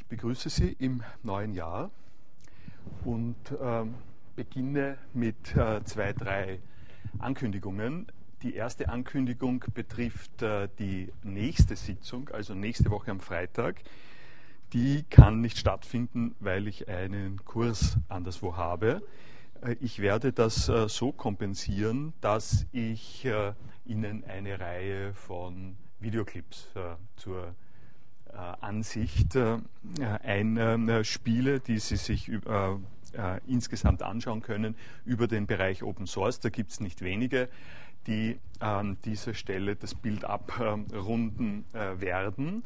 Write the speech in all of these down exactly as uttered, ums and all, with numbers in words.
begrüße Sie im neuen Jahr und ähm, beginne mit äh, zwei, drei Ankündigungen. Die erste Ankündigung betrifft äh, die nächste Sitzung, also nächste Woche am Freitag. Die kann nicht stattfinden, weil ich einen Kurs anderswo habe. Äh, ich werde das äh, so kompensieren, dass ich äh, Ihnen eine Reihe von Videoclips äh, zur äh, Ansicht äh, einspiele, die Sie sich äh, äh, insgesamt anschauen können über den Bereich Open Source. Da gibt es nicht wenige, die an dieser Stelle das Bild abrunden äh, werden.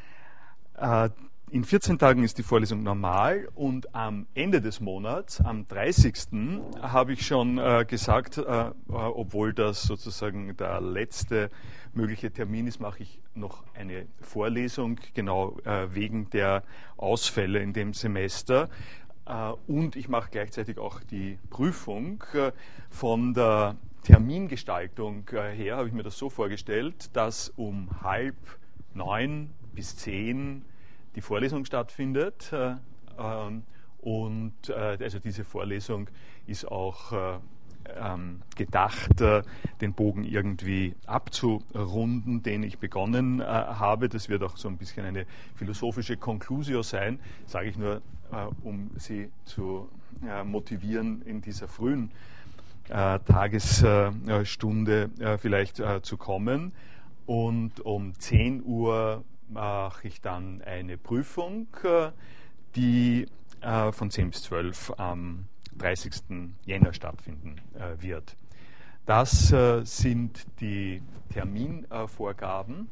Äh, in vierzehn Tagen ist die Vorlesung normal und am Ende des Monats, am dreißigsten habe ich schon äh, gesagt, äh, obwohl das sozusagen der letzte mögliche Termin ist, mache ich noch eine Vorlesung, genau äh, wegen der Ausfälle in dem Semester. Äh, und ich mache gleichzeitig auch die Prüfung. Äh, von der Termingestaltung äh, her habe ich mir das so vorgestellt, dass um halb neun bis zehn die Vorlesung stattfindet. Äh, ähm, und äh, also diese Vorlesung ist auch äh, ähm, gedacht, äh, den Bogen irgendwie abzurunden, den ich begonnen äh, habe. Das wird auch so ein bisschen eine philosophische Conclusio sein, sage ich nur, äh, um Sie zu äh, motivieren, in dieser frühen äh, Tagesstunde äh, vielleicht äh, zu kommen. Und um zehn Uhr mache ich dann eine Prüfung, äh, die äh, von zehn bis zwölf am dreißigsten Jänner stattfinden äh, wird. Das äh, sind die Terminvorgaben,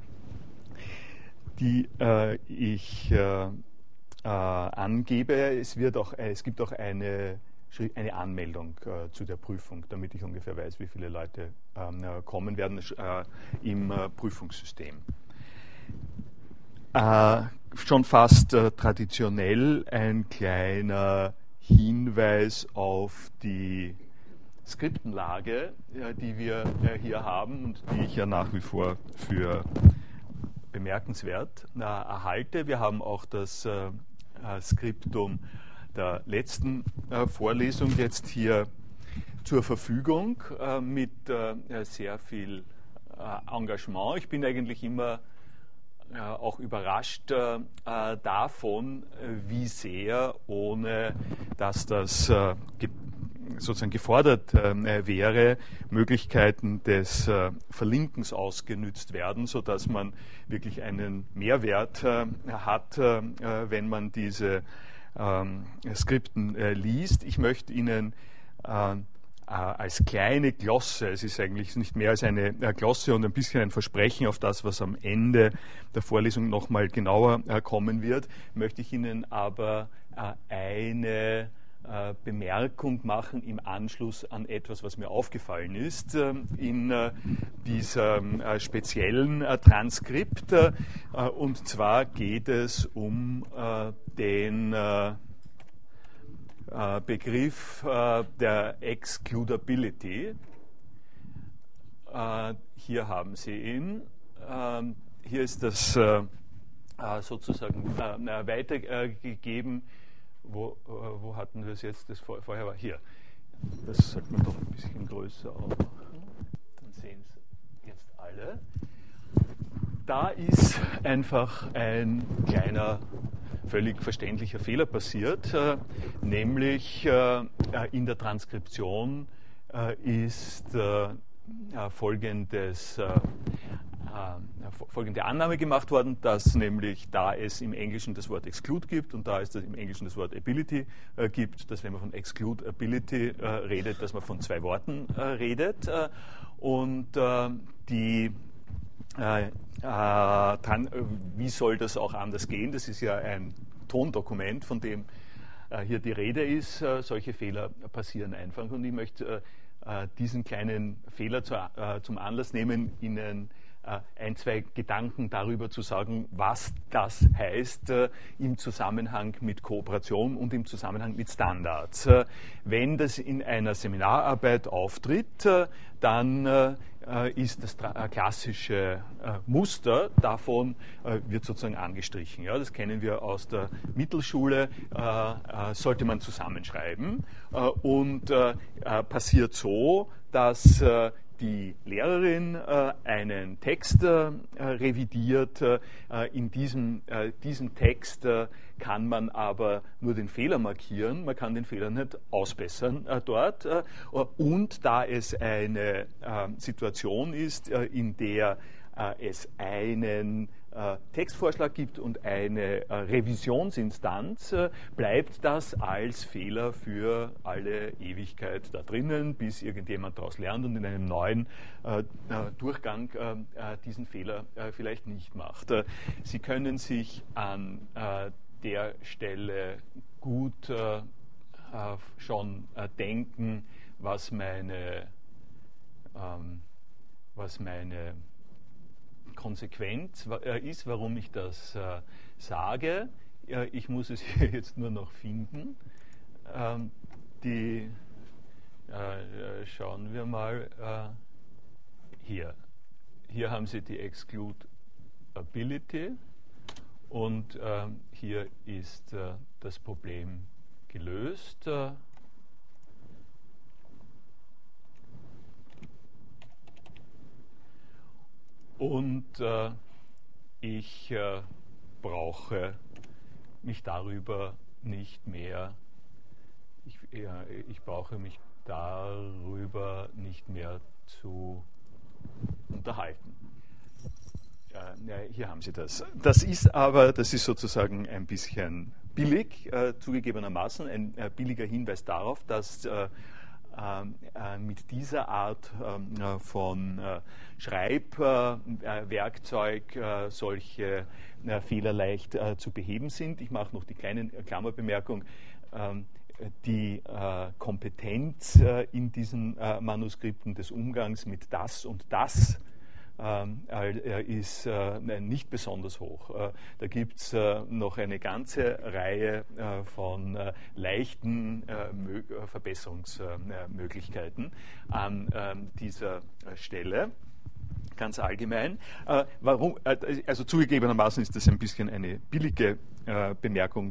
die äh, ich äh, äh, angebe. Es, wird auch, es gibt auch eine, eine Anmeldung äh, zu der Prüfung, damit ich ungefähr weiß, wie viele Leute äh, kommen werden äh, im äh, Prüfungssystem. Äh, schon fast äh, traditionell ein kleiner Hinweis auf die Skriptenlage, äh, die wir äh, hier haben und die ich ja nach wie vor für bemerkenswert äh, erhalte. Wir haben auch das äh, Skriptum der letzten äh, Vorlesung jetzt hier zur Verfügung äh, mit äh, sehr viel äh, Engagement. Ich bin eigentlich immer Äh, auch überrascht äh, davon, wie sehr, ohne dass das äh, ge sozusagen gefordert äh, wäre, Möglichkeiten des äh, Verlinkens ausgenützt werden, sodass man wirklich einen Mehrwert äh, hat, äh, wenn man diese äh, Skripten äh, liest. Ich möchte Ihnen äh, als kleine Glosse, es ist eigentlich nicht mehr als eine Glosse und ein bisschen ein Versprechen auf das, was am Ende der Vorlesung nochmal genauer kommen wird, möchte ich Ihnen aber eine Bemerkung machen im Anschluss an etwas, was mir aufgefallen ist in diesem speziellen Transkript. Und zwar geht es um den Begriff äh, der Excludability. Äh, hier haben Sie ihn. Äh, hier ist das äh, sozusagen äh, weitergegeben. Wo, äh, wo hatten wir es jetzt? Das vor, vorher war hier. Das sollte man doch ein bisschen größer aufmachen. Dann sehen es jetzt alle. Da ist einfach ein kleiner, völlig verständlicher Fehler passiert, äh, nämlich äh, in der Transkription äh, ist äh, folgendes, äh, folgende Annahme gemacht worden, dass nämlich da es im Englischen das Wort Exclude gibt und da es im Englischen das Wort Ability äh, gibt, dass wenn man von Exclude-Ability äh, redet, dass man von zwei Worten äh, redet. Äh, und äh, die Äh, äh, dann, wie soll das auch anders gehen? Das ist ja ein Tondokument, von dem äh, hier die Rede ist. Äh, solche Fehler passieren einfach. Und ich möchte äh, diesen kleinen Fehler zu, äh, zum Anlass nehmen, Ihnen ein, zwei Gedanken darüber zu sagen, was das heißt im Zusammenhang mit Kooperation und im Zusammenhang mit Standards. Wenn das in einer Seminararbeit auftritt, dann ist das klassische Muster davon, wird sozusagen angestrichen. Ja, das kennen wir aus der Mittelschule, sollte man zusammenschreiben. Und passiert so, dass die Lehrerin äh, einen Text äh, revidiert. Äh, in diesem, äh, diesem Text äh, kann man aber nur den Fehler markieren, man kann den Fehler nicht ausbessern äh, dort. Äh, und da es eine äh, Situation ist, äh, in der äh, es einen äh, Textvorschlag gibt und eine äh, Revisionsinstanz, äh, bleibt das als Fehler für alle Ewigkeit da drinnen, bis irgendjemand daraus lernt und in einem neuen äh, Durchgang äh, diesen Fehler äh, vielleicht nicht macht. Äh, Sie können sich an äh, der Stelle gut äh, schon äh, denken, was meine, ähm, was meine Konsequenz äh, ist, warum ich das äh, sage. Äh, ich muss es hier jetzt nur noch finden. Ähm, die, äh, schauen wir mal äh, hier. Hier haben Sie die Excludability und äh, hier ist äh, das Problem gelöst. Äh, Und äh, ich äh, brauche mich darüber nicht mehr, ich, ja, ich brauche mich darüber nicht mehr zu unterhalten. Äh, ja, hier haben Sie das. Das ist aber, das ist sozusagen ein bisschen billig, äh, zugegebenermaßen, ein äh, billiger Hinweis darauf, dass äh, mit dieser Art von Schreibwerkzeug solche Fehler leicht zu beheben sind. Ich mache noch die kleine Klammerbemerkung. Die Kompetenz in diesen Manuskripten des Umgangs mit das und das ist nicht besonders hoch. Da gibt es noch eine ganze Reihe von leichten Verbesserungsmöglichkeiten an dieser Stelle. Ganz allgemein. Warum, also zugegebenermaßen ist das ein bisschen eine billige Bemerkung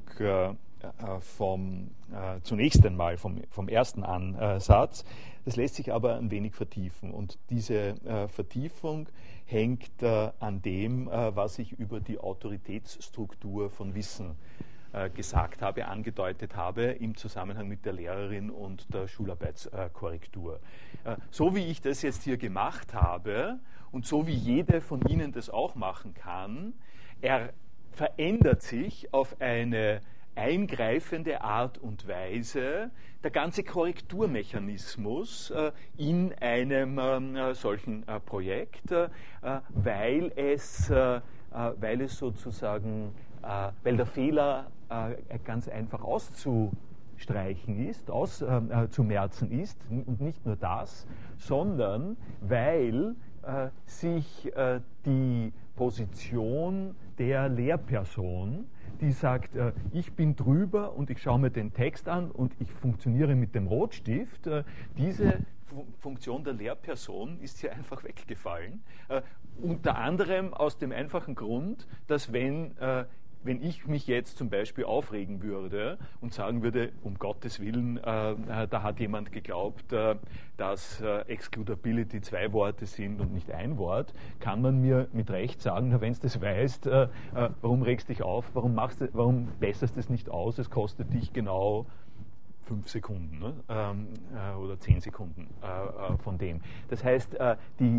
vom, zunächst einmal vom, vom ersten Ansatz. Das lässt sich aber ein wenig vertiefen und diese äh, Vertiefung hängt äh, an dem, äh, was ich über die Autoritätsstruktur von Wissen äh, gesagt habe, angedeutet habe im Zusammenhang mit der Lehrerin und der Schularbeitskorrektur. Äh, so wie ich das jetzt hier gemacht habe und so wie jede von Ihnen das auch machen kann, er verändert sich auf eine eingreifende Art und Weise der ganze Korrekturmechanismus äh, in einem äh, solchen äh, Projekt, äh, weil, es, äh, weil es sozusagen, äh, weil der Fehler äh, ganz einfach auszustreichen ist, auszumerzen äh, ist und nicht nur das, sondern weil äh, sich äh, die Position der Lehrperson, die sagt, äh, ich bin drüber und ich schaue mir den Text an und ich funktioniere mit dem Rotstift. Äh, diese Fu- Funktion der Lehrperson ist hier einfach weggefallen. Äh, unter anderem aus dem einfachen Grund, dass wenn äh, wenn ich mich jetzt zum Beispiel aufregen würde und sagen würde, um Gottes Willen, äh, äh, da hat jemand geglaubt, äh, dass äh, Excludability zwei Worte sind und nicht ein Wort, kann man mir mit Recht sagen, wenn du das weißt, äh, äh, warum regst du dich auf, warum, machst du, warum besserst du es nicht aus, es kostet dich genau fünf Sekunden, ne? ähm, äh, oder zehn Sekunden äh, äh, von dem. Das heißt, äh, die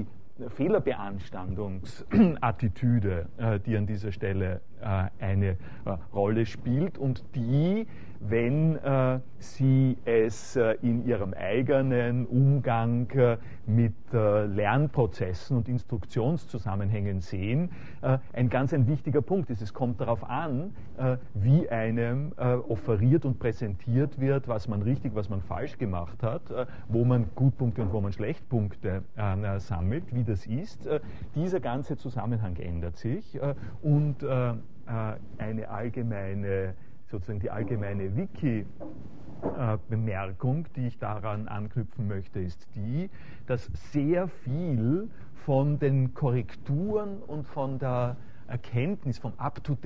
Fehlerbeanstandungsattitüde, äh, die an dieser Stelle äh, eine äh, Rolle spielt und die wenn äh, Sie es äh, in Ihrem eigenen Umgang äh, mit äh, Lernprozessen und Instruktionszusammenhängen sehen, äh, ein ganz ein wichtiger Punkt ist. Es kommt darauf an, äh, wie einem äh, offeriert und präsentiert wird, was man richtig, was man falsch gemacht hat, äh, wo man Gutpunkte und wo man Schlechtpunkte äh, sammelt, wie das ist. Äh, dieser ganze Zusammenhang ändert sich äh, und äh, eine allgemeine, sozusagen die allgemeine Wiki-Bemerkung, die ich daran anknüpfen möchte, ist die, dass sehr viel von den Korrekturen und von der Erkenntnis, vom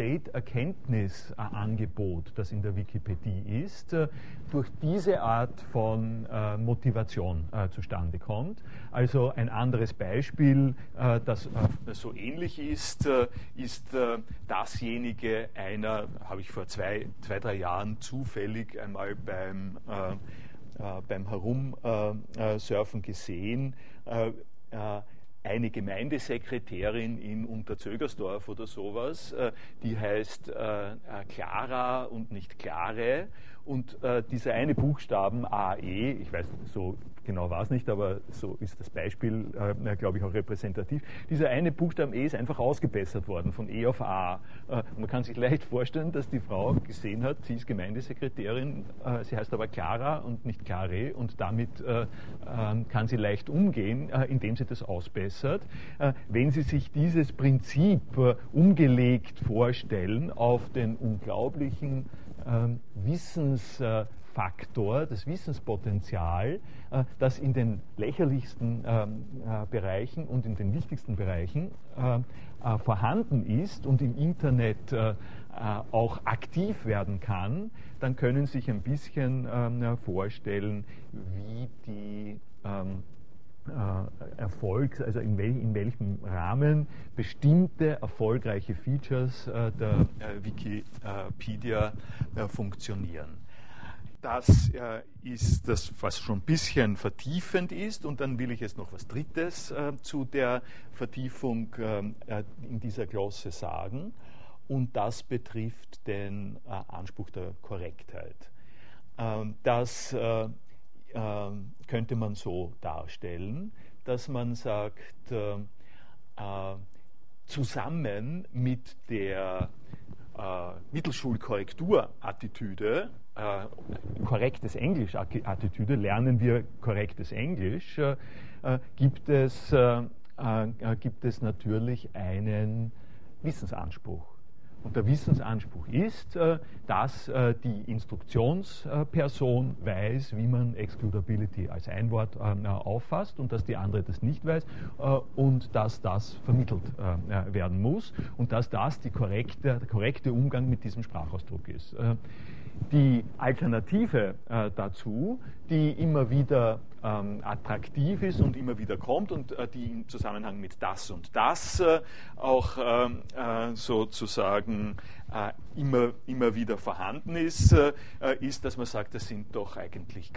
Up-to-Date-Erkenntnisangebot, das in der Wikipedia ist, durch diese Art von äh, Motivation äh, zustande kommt. Also ein anderes Beispiel, äh, das äh, so ähnlich ist, äh, ist äh, dasjenige einer, habe ich vor zwei, zwei, drei Jahren zufällig einmal beim, äh, äh, beim Herumsurfen gesehen, äh, äh, eine Gemeindesekretärin in Unterzögersdorf oder sowas, äh, die heißt äh, Clara und nicht Klare. Und äh, dieser eine Buchstaben A E, ich weiß, so genau war es nicht, aber so ist das Beispiel, äh, glaube ich, auch repräsentativ. Dieser eine Buchstaben E ist einfach ausgebessert worden, von E auf A. Äh, man kann sich leicht vorstellen, dass die Frau gesehen hat, sie ist Gemeindesekretärin, äh, sie heißt aber Clara und nicht Clare, und damit äh, äh, kann sie leicht umgehen, äh, indem sie das ausbessert. Äh, wenn Sie sich dieses Prinzip äh, umgelegt vorstellen auf den unglaublichen äh, Wissensfaktor, das Wissenspotenzial, äh, das in den lächerlichsten äh, äh, Bereichen und in den wichtigsten Bereichen äh, äh, vorhanden ist und im Internet äh, äh, auch aktiv werden kann, dann können Sie sich ein bisschen äh, vorstellen, wie die ähm, äh, Erfolg, also in, wel, in welchem Rahmen bestimmte erfolgreiche Features äh, der äh, Wikipedia äh, funktionieren. Das äh, ist das, was schon ein bisschen vertiefend ist, und dann will ich jetzt noch was Drittes äh, zu der Vertiefung äh, in dieser Glosse sagen, und das betrifft den äh, Anspruch der Korrektheit. Ähm, das äh, äh, könnte man so darstellen, dass man sagt, äh, äh, zusammen mit der äh, Mittelschulkorrekturattitüde, äh, korrektes Englisch-Attitüde, lernen wir korrektes Englisch, äh, gibt es, äh, äh, gibt es natürlich einen Wissensanspruch. Und der Wissensanspruch ist, äh, dass äh, die Instruktionsperson weiß, wie man Excludability als Einwort äh, auffasst, und dass die andere das nicht weiß, äh, und dass das vermittelt äh, werden muss und dass das die korrekte, der korrekte Umgang mit diesem Sprachausdruck ist. Äh, Die Alternative äh, dazu, die immer wieder ähm, attraktiv ist und immer wieder kommt und äh, die im Zusammenhang mit das und das äh, auch ähm, äh, sozusagen äh, immer, immer wieder vorhanden ist, äh, ist, dass man sagt, das sind doch eigentlich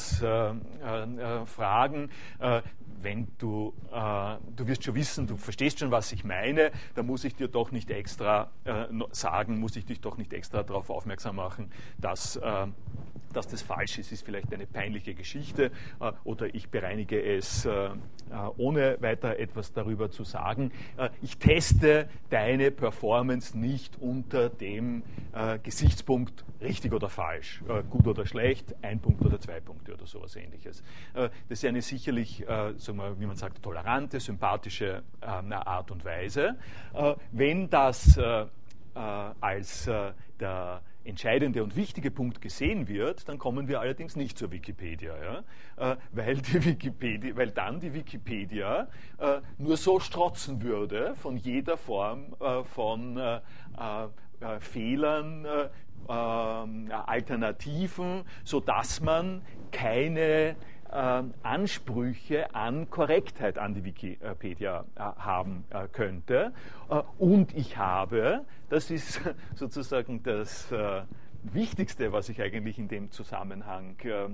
Kavaliersfragen. Äh, äh, wenn du, äh, du wirst schon wissen, du verstehst schon, was ich meine, da muss ich dir doch nicht extra äh, sagen, muss ich dich doch nicht extra darauf aufmerksam machen, dass, äh, dass das falsch ist, ist vielleicht eine peinliche Geschichte, äh, oder ich bereinige es, äh, ohne weiter etwas darüber zu sagen. Äh, ich teste deine Performance nicht unter dem äh, Gesichtspunkt richtig oder falsch, äh, gut oder schlecht, ein Punkt oder zwei Punkte oder sowas Ähnliches. Äh, das ist eine sicherlich, äh, sagen wir, wie man sagt, tolerante, sympathische äh, Art und Weise. Äh, wenn das äh, äh, als äh, der entscheidende und wichtige Punkt gesehen wird, dann kommen wir allerdings nicht zur Wikipedia, ja? äh, weil, die Wikipedia weil dann die Wikipedia äh, nur so strotzen würde von jeder Form äh, von äh, äh, Fehlern, äh, äh, Alternativen, sodass man keine äh, Ansprüche an Korrektheit an die Wikipedia äh, haben äh, könnte. Äh, und ich habe, das ist sozusagen das äh, Wichtigste, was ich eigentlich in dem Zusammenhang äh,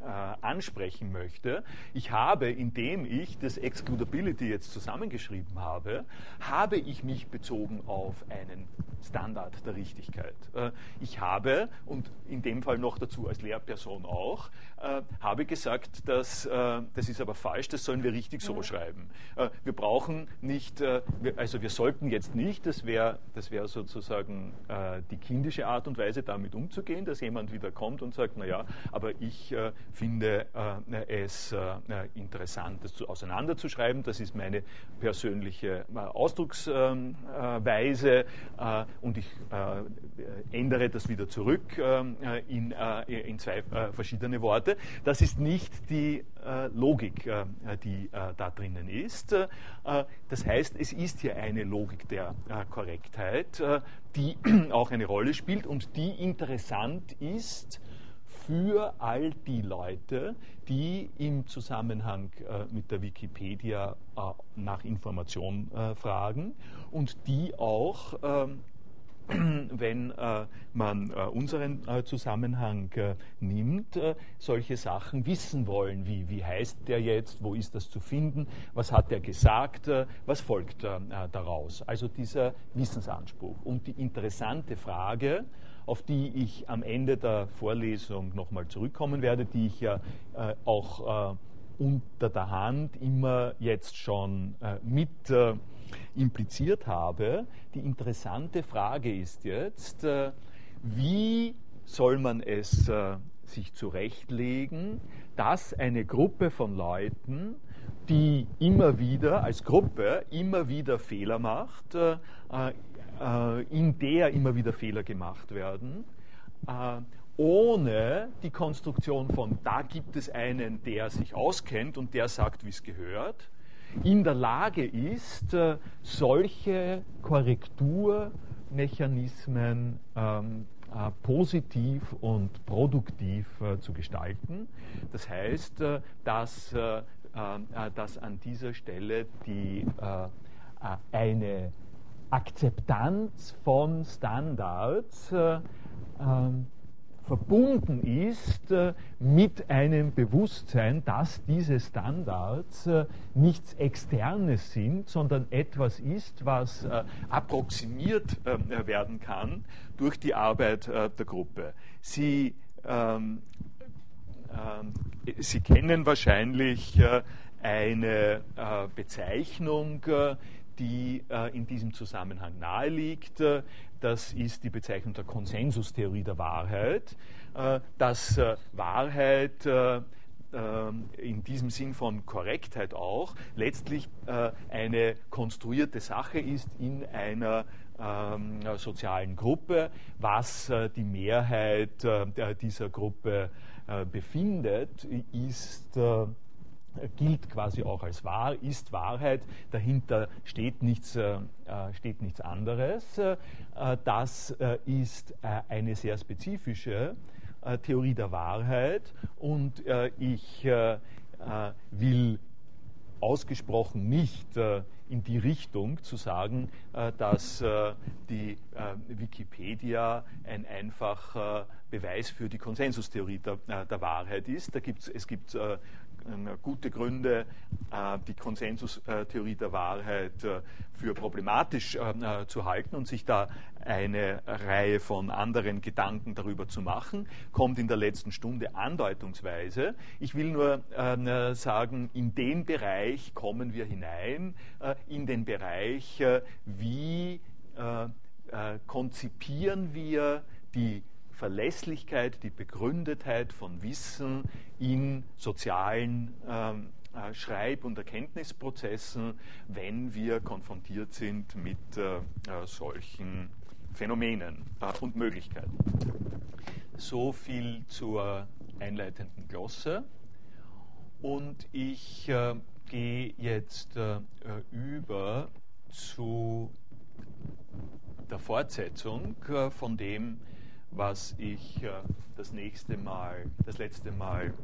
ansprechen möchte. Ich habe, indem ich das Excludability jetzt zusammengeschrieben habe, habe ich mich bezogen auf einen Standard der Richtigkeit. Äh, ich habe, und in dem Fall noch dazu als Lehrperson auch, äh, habe gesagt, dass, äh, das ist aber falsch, das sollen wir richtig so schreiben. Äh, wir brauchen nicht, äh, wir, also wir sollten jetzt nicht, das wäre das wär sozusagen äh, die kindische Art und Weise, damit umzugehen, dass jemand wieder kommt und sagt, naja, aber ich äh, finde äh, es äh, interessant, das zu, auseinanderzuschreiben. Das ist meine persönliche äh, Ausdrucksweise äh, und ich äh, ändere das wieder zurück äh, in, äh, in zwei äh, verschiedene Worte. Das ist nicht die äh, Logik, äh, die äh, da drinnen ist. Äh, das heißt, es ist hier eine Logik der äh, Korrektheit, äh, die auch eine Rolle spielt und die interessant ist für all die Leute, die im Zusammenhang äh, mit der Wikipedia äh, nach Information äh, fragen und die auch, ähm, wenn äh, man äh, unseren äh, Zusammenhang äh, nimmt, äh, solche Sachen wissen wollen, wie, wie heißt der jetzt, wo ist das zu finden, was hat er gesagt, äh, was folgt äh, daraus. Also dieser Wissensanspruch. Und die interessante Frage, auf die ich am Ende der Vorlesung nochmal zurückkommen werde, die ich ja äh, auch äh, unter der Hand immer jetzt schon äh, mit äh, impliziert habe. Die interessante Frage ist jetzt, äh, wie soll man es äh, sich zurechtlegen, dass eine Gruppe von Leuten, die immer wieder, als Gruppe, immer wieder Fehler macht, äh, in der immer wieder Fehler gemacht werden, ohne die Konstruktion von, da gibt es einen, der sich auskennt und der sagt, wie es gehört, in der Lage ist, solche Korrekturmechanismen ähm, äh, positiv und produktiv äh, zu gestalten. Das heißt, äh, dass, äh, äh, dass an dieser Stelle die, äh, eine Akzeptanz von Standards äh, äh, verbunden ist äh, mit einem Bewusstsein, dass diese Standards äh, nichts Externes sind, sondern etwas ist, was äh, approximiert äh, werden kann durch die Arbeit äh, der Gruppe. Sie, ähm, äh, Sie kennen wahrscheinlich äh, eine äh, Bezeichnung, äh, die äh, in diesem Zusammenhang naheliegt. Äh, das ist die Bezeichnung der Konsensustheorie der Wahrheit, äh, dass äh, Wahrheit äh, äh, in diesem Sinn von Korrektheit auch letztlich äh, eine konstruierte Sache ist in einer ähm, sozialen Gruppe, was äh, die Mehrheit äh, dieser Gruppe äh, befindet, ist äh, gilt quasi auch als wahr, ist Wahrheit, dahinter steht nichts, äh, steht nichts anderes. Äh, das äh, ist äh, eine sehr spezifische äh, Theorie der Wahrheit und äh, ich äh, will ausgesprochen nicht äh, in die Richtung zu sagen, äh, dass äh, die äh, Wikipedia ein einfacher Beweis für die Konsensustheorie der, äh, der Wahrheit ist. Da gibt's, es gibt äh, gute Gründe, die Konsensustheorie der Wahrheit für problematisch zu halten und sich da eine Reihe von anderen Gedanken darüber zu machen, kommt in der letzten Stunde andeutungsweise. Ich will nur sagen, in den Bereich kommen wir hinein, in den Bereich, wie konzipieren wir die Verlässlichkeit, die Begründetheit von Wissen in sozialen ähm, äh, Schreib- und Erkenntnisprozessen, wenn wir konfrontiert sind mit äh, äh, solchen Phänomenen äh, und Möglichkeiten. So viel zur einleitenden Glosse. Und ich äh, gehe jetzt äh, über zu der Fortsetzung äh, von dem, was ich äh, das nächste Mal, das letzte Mal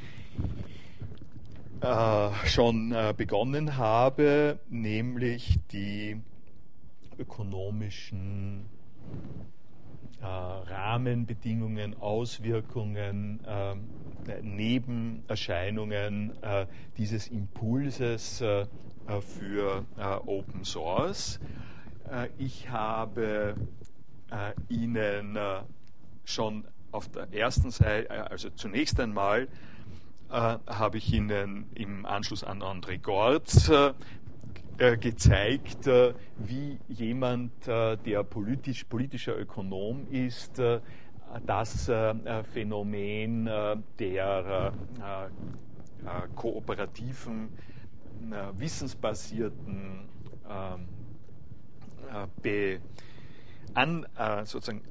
äh, schon äh, begonnen habe, nämlich die ökonomischen äh, Rahmenbedingungen, Auswirkungen, äh, Nebenerscheinungen äh, dieses Impulses äh, für äh, Open Source. Äh, ich habe äh, Ihnen äh, schon auf der ersten Seite, also zunächst einmal, äh, habe ich Ihnen im Anschluss an André Gortz äh, äh, gezeigt, äh, wie jemand, äh, der politisch, politischer Ökonom ist, äh, das äh, Phänomen äh, der äh, äh, kooperativen, äh, wissensbasierten äh, Be, an, äh, sozusagen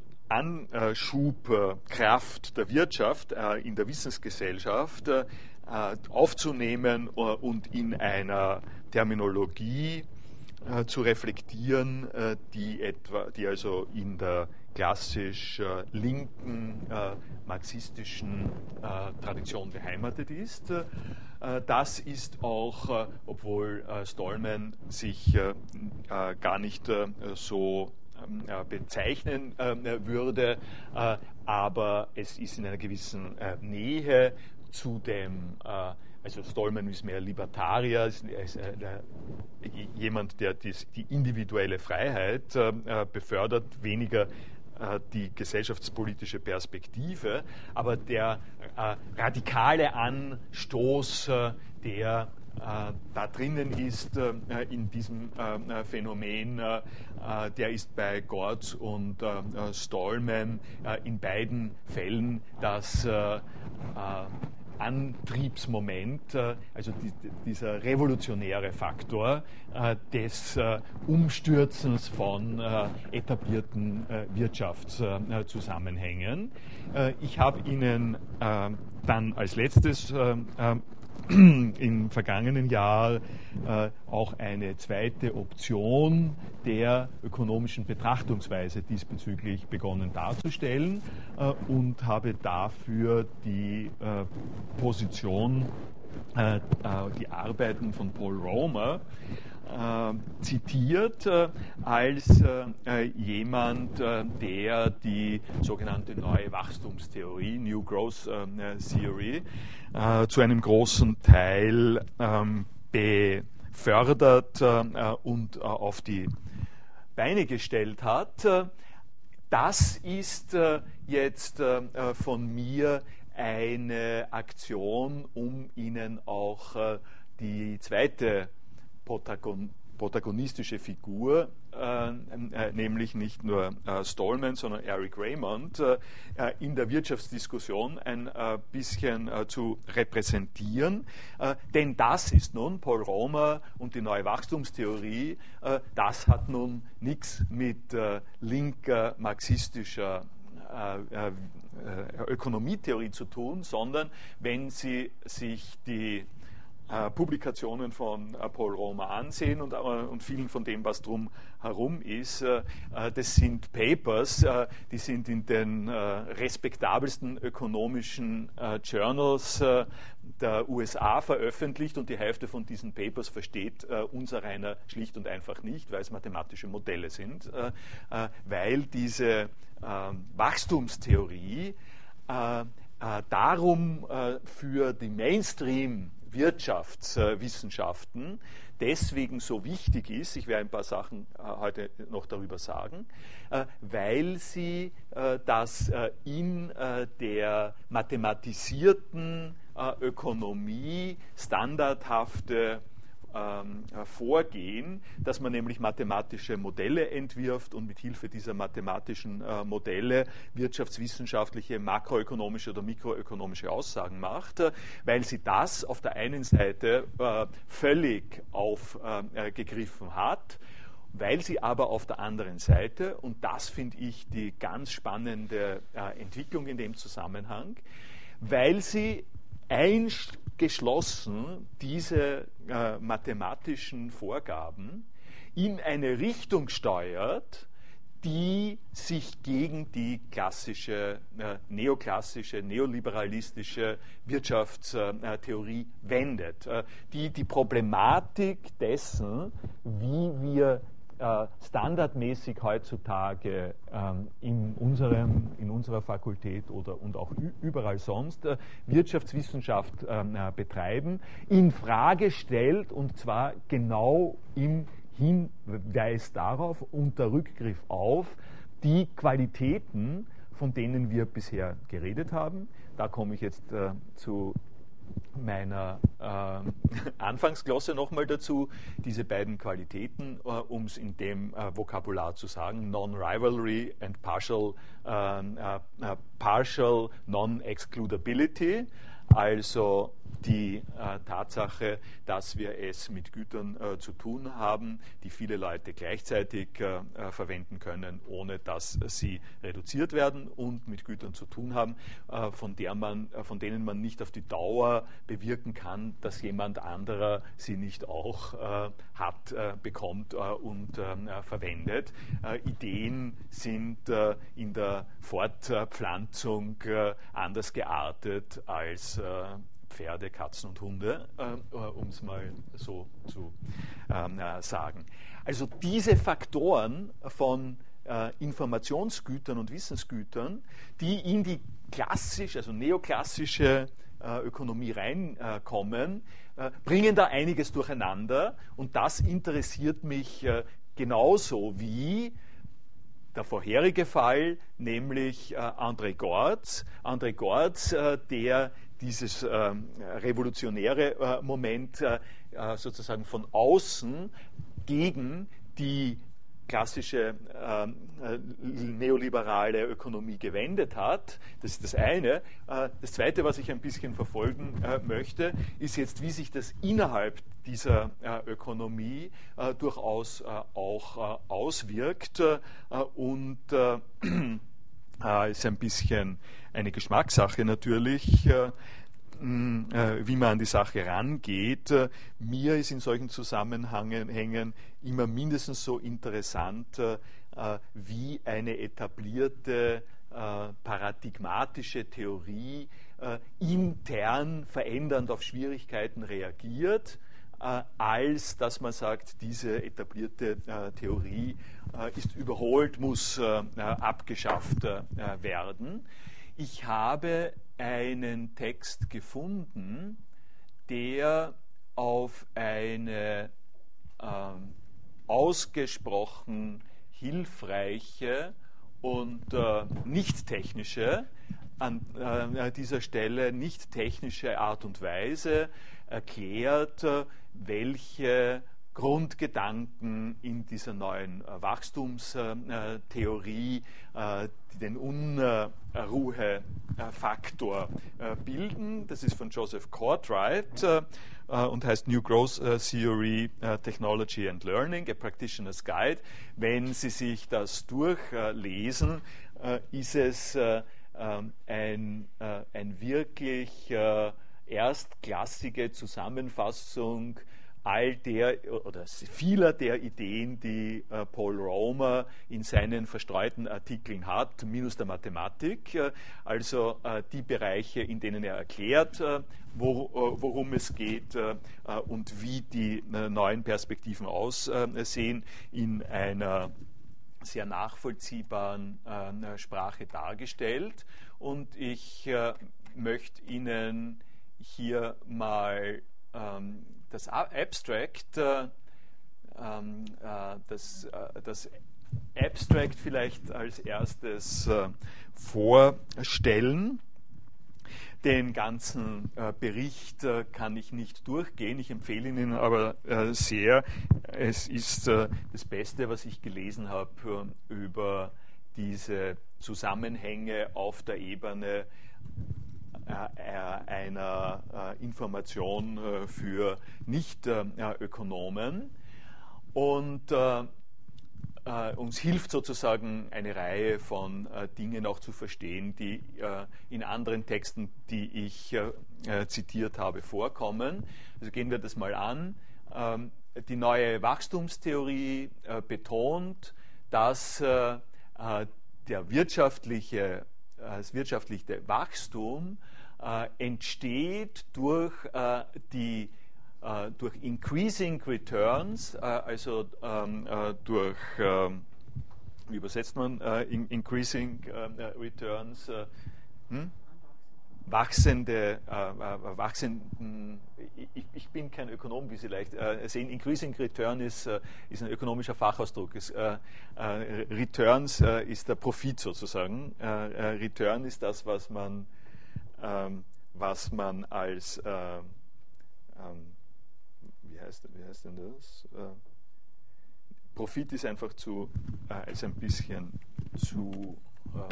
Anschubkraft der Wirtschaft äh, in der Wissensgesellschaft äh, aufzunehmen äh, und in einer Terminologie äh, zu reflektieren, äh, die etwa, die also in der klassisch äh, linken äh, marxistischen äh, Tradition beheimatet ist. Äh, das ist auch, äh, obwohl äh, Stallman sich äh, äh, gar nicht äh, so äh, bezeichnen äh, würde, äh, aber es ist in einer gewissen äh, Nähe zu dem, äh, also Stallman ist mehr Libertarier, ist, ist äh, der, jemand, der dies, die individuelle Freiheit äh, befördert, weniger äh, die gesellschaftspolitische Perspektive, aber der äh, radikale Anstoß, äh, der äh, da drinnen ist äh, in diesem äh, Phänomen, äh, der ist bei Gortz und äh, Stallman äh, in beiden Fällen das äh, äh, Antriebsmoment, äh, also die, dieser revolutionäre Faktor äh, des äh, Umstürzens von äh, etablierten äh, Wirtschaftszusammenhängen. Äh, ich habe Ihnen äh, dann als letztes äh, äh, im vergangenen Jahr äh, auch eine zweite Option der ökonomischen Betrachtungsweise diesbezüglich begonnen darzustellen äh, und habe dafür die äh, Position, äh, äh, die Arbeiten von Paul Romer äh, zitiert äh, als äh, jemand, äh, der die sogenannte neue Wachstumstheorie, New Growth äh, Theory, äh, zu einem großen Teil ähm, befördert äh, und äh, auf die Beine gestellt hat. Das ist äh, jetzt äh, von mir eine Aktion, um Ihnen auch äh, die zweite Protagon protagonistische Figur, äh, äh, nämlich nicht nur äh, Stallman, sondern Eric Raymond, äh, in der Wirtschaftsdiskussion ein äh, bisschen äh, zu repräsentieren. Äh, denn das ist nun, Paul Romer und die neue Wachstumstheorie, äh, das hat nun nichts mit äh, linker marxistischer äh, äh, Ökonomietheorie zu tun, sondern wenn Sie sich die Äh, Publikationen von äh, Paul Romer ansehen und, äh, und vielen von dem, was drum herum ist. Äh, das sind Papers, äh, die sind in den äh, respektabelsten ökonomischen äh, Journals äh, der U S A veröffentlicht und die Hälfte von diesen Papers versteht äh, unsereiner schlicht und einfach nicht, weil es mathematische Modelle sind, äh, äh, weil diese äh, Wachstumstheorie äh, äh, darum äh, für die Mainstream Wirtschaftswissenschaften deswegen so wichtig ist, ich werde ein paar Sachen äh, heute noch darüber sagen, äh, weil sie äh, das äh, in äh, der mathematisierten äh, Ökonomie standardhafte ähm, Vorgehen, dass man nämlich mathematische Modelle entwirft und mit Hilfe dieser mathematischen äh, Modelle wirtschaftswissenschaftliche, makroökonomische oder mikroökonomische Aussagen macht, äh, weil sie das auf der einen Seite äh, völlig aufgegriffen äh, hat, weil sie aber auf der anderen Seite, und das finde ich die ganz spannende äh, Entwicklung in dem Zusammenhang, weil sie eingeschlossen diese äh, mathematischen Vorgaben in eine Richtung steuert, die sich gegen die klassische, äh, neoklassische, neoliberalistische Wirtschaftstheorie wendet, äh, die die Problematik dessen, wie wir äh, standardmäßig heutzutage ähm, in, unserem, in unserer Fakultät oder und auch überall sonst äh, Wirtschaftswissenschaft ähm, äh, betreiben, in Frage stellt, und zwar genau im Hinweis darauf, unter Rückgriff auf die Qualitäten, von denen wir bisher geredet haben. Da komme ich jetzt äh, zu meiner äh, Anfangsglosse nochmal dazu. Diese beiden Qualitäten, äh, um es in dem äh, Vokabular zu sagen, Non-Rivalry and Partial, äh, äh, partial Non-Excludability, also die äh, Tatsache, dass wir es mit Gütern äh, zu tun haben, die viele Leute gleichzeitig äh, äh, verwenden können, ohne dass sie reduziert werden, und mit Gütern zu tun haben, äh, von, der man, äh, von denen man nicht auf die Dauer bewirken kann, dass jemand anderer sie nicht auch äh, hat, äh, bekommt äh, und äh, verwendet. Äh, Ideen sind äh, in der Fortpflanzung äh, anders geartet als äh, Pferde, Katzen und Hunde, äh, um es mal so zu ähm, äh, sagen. Also diese Faktoren von äh, Informationsgütern und Wissensgütern, die in die klassische, also neoklassische äh, Ökonomie reinkommen, äh, bringen da einiges durcheinander, und das interessiert mich äh, genauso wie der vorherige Fall, nämlich äh, André Gorz. André Gorz, äh, der dieses äh, revolutionäre äh, Moment äh, sozusagen von außen gegen die klassische äh, neoliberale Ökonomie gewendet hat. Das ist das eine. Äh, das zweite, was ich ein bisschen verfolgen äh, möchte, ist jetzt, wie sich das innerhalb dieser äh, Ökonomie äh, durchaus äh, auch äh, auswirkt äh, und äh, äh, ist ein bisschen eine Geschmackssache natürlich, äh, wie man an die Sache rangeht. Mir ist in solchen Zusammenhängen immer mindestens so interessant äh, wie eine etablierte äh, paradigmatische Theorie äh, intern verändernd auf Schwierigkeiten reagiert, äh, als dass man sagt, diese etablierte äh, Theorie äh, ist überholt, muss äh, abgeschafft äh, werden. Ich habe einen Text gefunden, der auf eine ähm, ausgesprochen hilfreiche und äh, nicht technische, an äh, dieser Stelle nicht technische Art und Weise erklärt, äh, welche Grundgedanken in dieser neuen äh, Wachstumstheorie äh, den Unruhefaktor äh, bilden. Das ist von Joseph Courtright äh, und heißt New Growth Theory, uh, Technology and Learning, a Practitioner's Guide. Wenn Sie sich das durchlesen, äh, ist es äh, ein, äh, ein wirklich äh, erstklassige Zusammenfassung all der oder vieler der Ideen, die äh, Paul Romer in seinen verstreuten Artikeln hat, minus der Mathematik, äh, also äh, die Bereiche, in denen er erklärt, äh, wo, äh, worum es geht äh, und wie die äh, neuen Perspektiven aussehen, in einer sehr nachvollziehbaren äh, Sprache dargestellt. Und ich äh, möchte Ihnen hier mal ähm, das Abstract, äh, äh, das, äh, das Abstract vielleicht als erstes äh, vorstellen. Den ganzen äh, Bericht äh, kann ich nicht durchgehen, ich empfehle Ihnen aber äh, sehr. Es ist äh, das Beste, was ich gelesen habe äh, über diese Zusammenhänge auf der Ebene einer äh, Information äh, für Nicht-Ökonomen. Und äh, äh, uns hilft sozusagen eine Reihe von äh, Dingen auch zu verstehen, die äh, in anderen Texten, die ich äh, zitiert habe, vorkommen. Also gehen wir das mal an. Ähm, die neue Wachstumstheorie äh, betont, dass äh, der wirtschaftliche, das wirtschaftliche Wachstum äh, entsteht durch äh, die äh, durch Increasing Returns, äh, also ähm, äh, durch, äh, wie übersetzt man äh, in, Increasing äh, Returns, äh, hm? wachsende, äh, wachsenden, ich, ich bin kein Ökonom, wie Sie leicht äh, sehen, Increasing Return ist, äh, ist ein ökonomischer Fachausdruck. Es, äh, äh, Returns äh, ist der Profit sozusagen. Äh, äh, Return ist das, was man, ähm, was man als, äh, ähm, wie, heißt, wie heißt denn das? Äh, Profit ist einfach zu, äh, ist ein bisschen zu äh,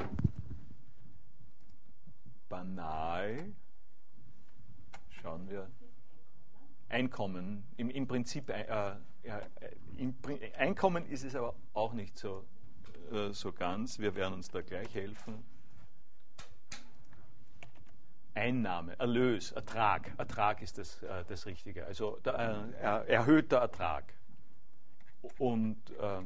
banal. Schauen wir. Einkommen. Im, im Prinzip, äh, ja, im, Einkommen ist es aber auch nicht so, äh, so ganz. Wir werden uns da gleich helfen. Einnahme, Erlös, Ertrag. Ertrag ist das, äh, das Richtige. Also der, äh, erhöhter Ertrag. Und äh,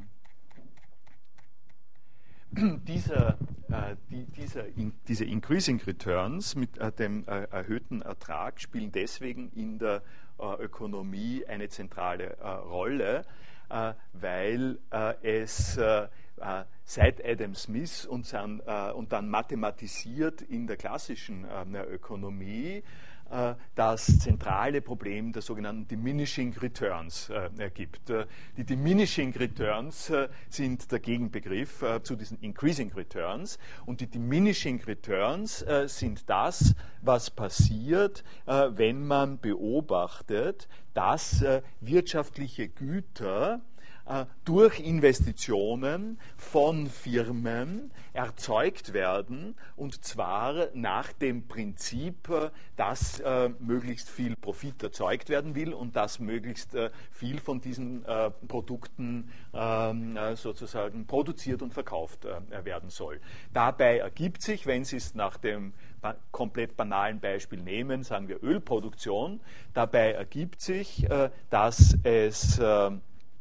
Dieser, äh, die, dieser in, diese Increasing Returns mit äh, dem äh, erhöhten Ertrag spielen deswegen in der äh, Ökonomie eine zentrale äh, Rolle, äh, weil äh, es äh, äh, seit Adam Smith und, san, äh, und dann mathematisiert in der klassischen äh, Ökonomie äh, das zentrale Problem der sogenannten Diminishing Returns äh, gibt. Äh, die Diminishing Returns äh, sind der Gegenbegriff äh, zu diesen Increasing Returns, und die Diminishing Returns äh, sind das, was passiert, äh, wenn man beobachtet, dass äh, wirtschaftliche Güter durch Investitionen von Firmen erzeugt werden, und zwar nach dem Prinzip, dass äh, möglichst viel Profit erzeugt werden will und dass möglichst äh, viel von diesen äh, Produkten äh, sozusagen produziert und verkauft äh, werden soll. Dabei ergibt sich, wenn Sie es nach dem ba- komplett banalen Beispiel nehmen, sagen wir Ölproduktion, dabei ergibt sich, äh, dass es äh,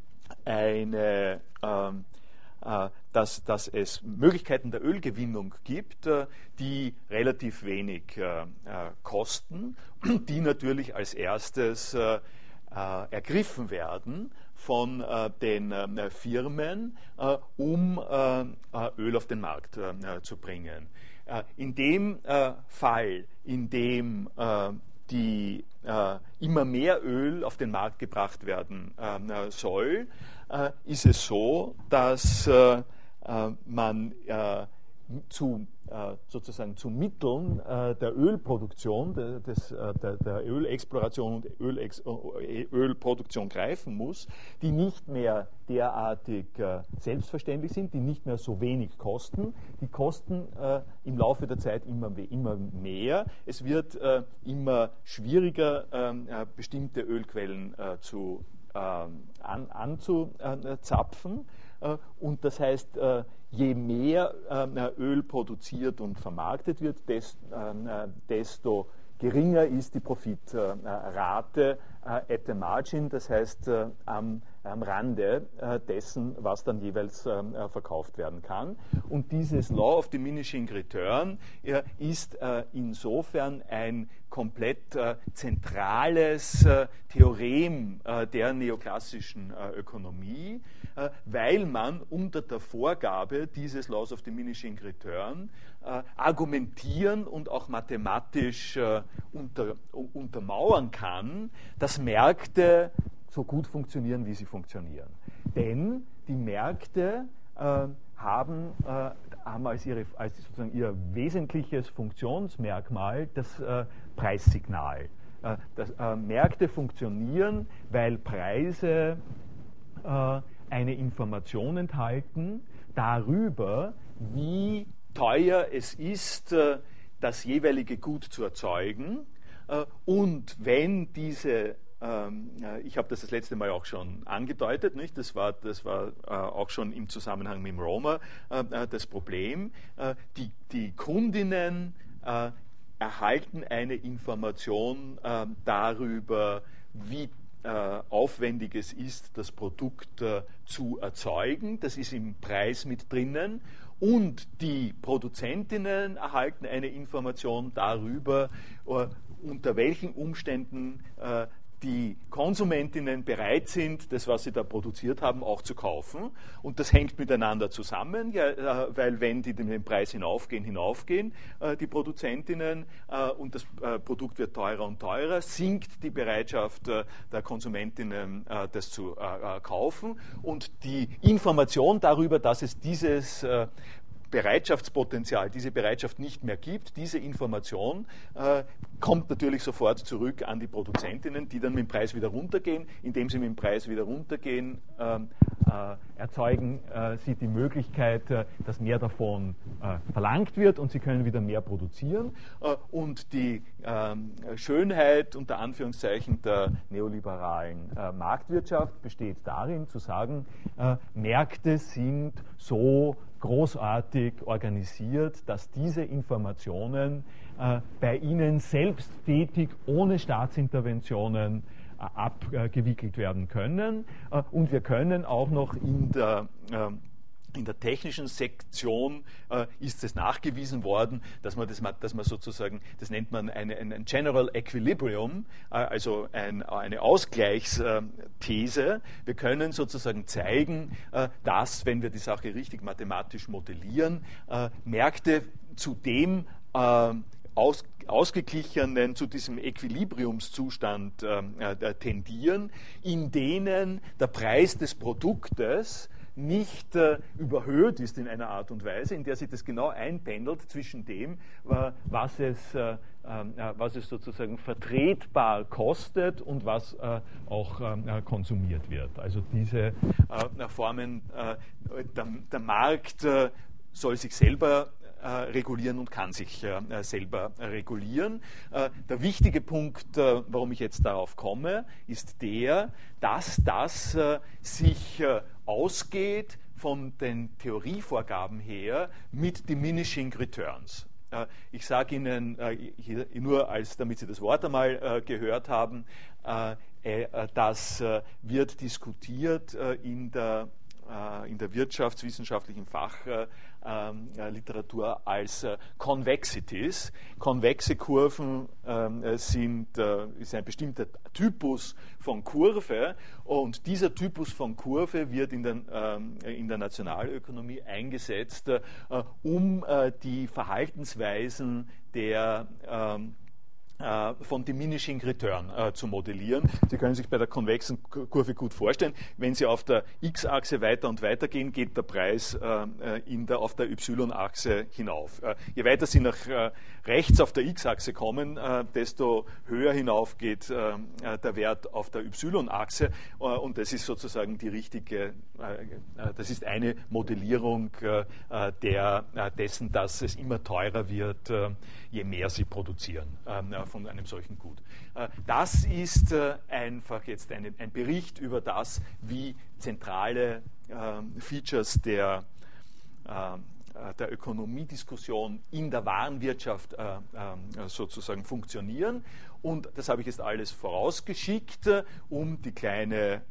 eine, ähm, äh, dass, dass es Möglichkeiten der Ölgewinnung gibt, äh, die relativ wenig äh, äh, kosten, die natürlich als erstes äh, äh, ergriffen werden von äh, den äh, Firmen, äh, um äh, Öl auf den Markt äh, zu bringen. Äh, in dem äh, Fall, in dem äh, die äh, immer mehr Öl auf den Markt gebracht werden äh, soll, äh, ist es so, dass äh, äh, man äh, zu, äh, sozusagen zu Mitteln äh, der Ölproduktion, de, des, äh, der, der Ölexploration und Ölex, äh, Ölproduktion greifen muss, die nicht mehr derartig äh, selbstverständlich sind, die nicht mehr so wenig kosten. Die kosten äh, im Laufe der Zeit immer, immer mehr. Es wird äh, immer schwieriger, äh, bestimmte Ölquellen äh, zu, äh, an, anzuzapfen. Äh, und das heißt, äh, je mehr äh, Öl produziert und vermarktet wird, desto, äh, desto geringer ist die Profitrate äh, at the margin, das heißt äh, am, am Rande äh, dessen, was dann jeweils äh, verkauft werden kann. Und dieses Law of Diminishing Return äh, ist äh, insofern ein komplett äh, zentrales äh, Theorem äh, der neoklassischen äh, Ökonomie, äh, weil man unter der Vorgabe dieses Laws of Diminishing Return äh, argumentieren und auch mathematisch äh, unter, untermauern kann, dass Märkte so gut funktionieren, wie sie funktionieren. Denn die Märkte äh, haben, äh, haben als, ihre, als sozusagen ihr wesentliches Funktionsmerkmal das äh, Preissignal. Äh, das, äh, Märkte funktionieren, weil Preise äh, eine Information enthalten darüber, wie teuer es ist, äh, das jeweilige Gut zu erzeugen. Äh, und wenn diese Ich habe das das letzte Mal auch schon angedeutet, nicht? Das war, das war äh, auch schon im Zusammenhang mit dem Roma äh, das Problem. Äh, die, die Kundinnen äh, erhalten eine Information äh, darüber, wie äh, aufwendig es ist, das Produkt äh, zu erzeugen. Das ist im Preis mit drinnen. Und die Produzentinnen erhalten eine Information darüber, äh, unter welchen Umständen äh, die Konsumentinnen bereit sind, das, was sie da produziert haben, auch zu kaufen. Und das hängt miteinander zusammen, ja, weil wenn die den Preis hinaufgehen, hinaufgehen, die Produzentinnen, und das Produkt wird teurer und teurer, sinkt die Bereitschaft der Konsumentinnen, das zu kaufen. Und die Information darüber, dass es dieses Bereitschaftspotenzial, diese Bereitschaft nicht mehr gibt, diese Information äh, kommt natürlich sofort zurück an die Produzentinnen, die dann mit dem Preis wieder runtergehen. Indem sie mit dem Preis wieder runtergehen, äh, äh, erzeugen äh, sie die Möglichkeit, äh, dass mehr davon äh, verlangt wird und sie können wieder mehr produzieren. Äh, und die äh, Schönheit unter Anführungszeichen der neoliberalen äh, Marktwirtschaft besteht darin, zu sagen, äh, Märkte sind so großartig organisiert, dass diese Informationen äh, bei Ihnen selbsttätig ohne Staatsinterventionen äh, abgewickelt werden können. Äh, und wir können auch noch in der äh, In der technischen Sektion äh, ist es nachgewiesen worden, dass man, das, dass man sozusagen, das nennt man eine, ein General Equilibrium, äh, also ein, eine Ausgleichsthese. Wir können sozusagen zeigen, äh, dass, wenn wir die Sache richtig mathematisch modellieren, äh, Märkte zu dem äh, aus, ausgeglichenen, zu diesem Equilibriumszustand äh, tendieren, in denen der Preis des Produktes nicht äh, überhöht ist in einer Art und Weise, in der sich das genau einpendelt zwischen dem, äh, was, es, äh, äh, was es sozusagen vertretbar kostet und was äh, auch äh, konsumiert wird. Also diese äh, Formen, äh, der, der Markt äh, soll sich selber Äh, regulieren und kann sich äh, selber regulieren. Äh, der wichtige Punkt, äh, warum ich jetzt darauf komme, ist der, dass das äh, sich äh, ausgeht von den Theorievorgaben her mit diminishing returns. Äh, ich sage Ihnen äh, hier, nur, als, damit Sie das Wort einmal äh, gehört haben, äh, äh, das äh, wird diskutiert äh, in der in der wirtschaftswissenschaftlichen Fachliteratur als Convexities. Konvexe Kurven sind, ist ein bestimmter Typus von Kurve und dieser Typus von Kurve wird in der, in der Nationalökonomie eingesetzt, um die Verhaltensweisen der von Diminishing Return äh, zu modellieren. Sie können sich bei der konvexen Kurve gut vorstellen, wenn Sie auf der X-Achse weiter und weiter gehen, geht der Preis äh, in der, auf der Y-Achse hinauf. Äh, je weiter Sie nach äh, rechts auf der X-Achse kommen, äh, desto höher hinauf geht äh, der Wert auf der Y-Achse äh, und das ist sozusagen die richtige, äh, das ist eine Modellierung äh, der, äh, dessen, dass es immer teurer wird, äh, je mehr Sie produzieren äh, von einem solchen Gut. Das ist einfach jetzt ein, ein Bericht über das, wie zentrale äh, Features der, äh, der Ökonomiediskussion in der Warenwirtschaft äh, äh, sozusagen funktionieren. Und das habe ich jetzt alles vorausgeschickt, um die kleine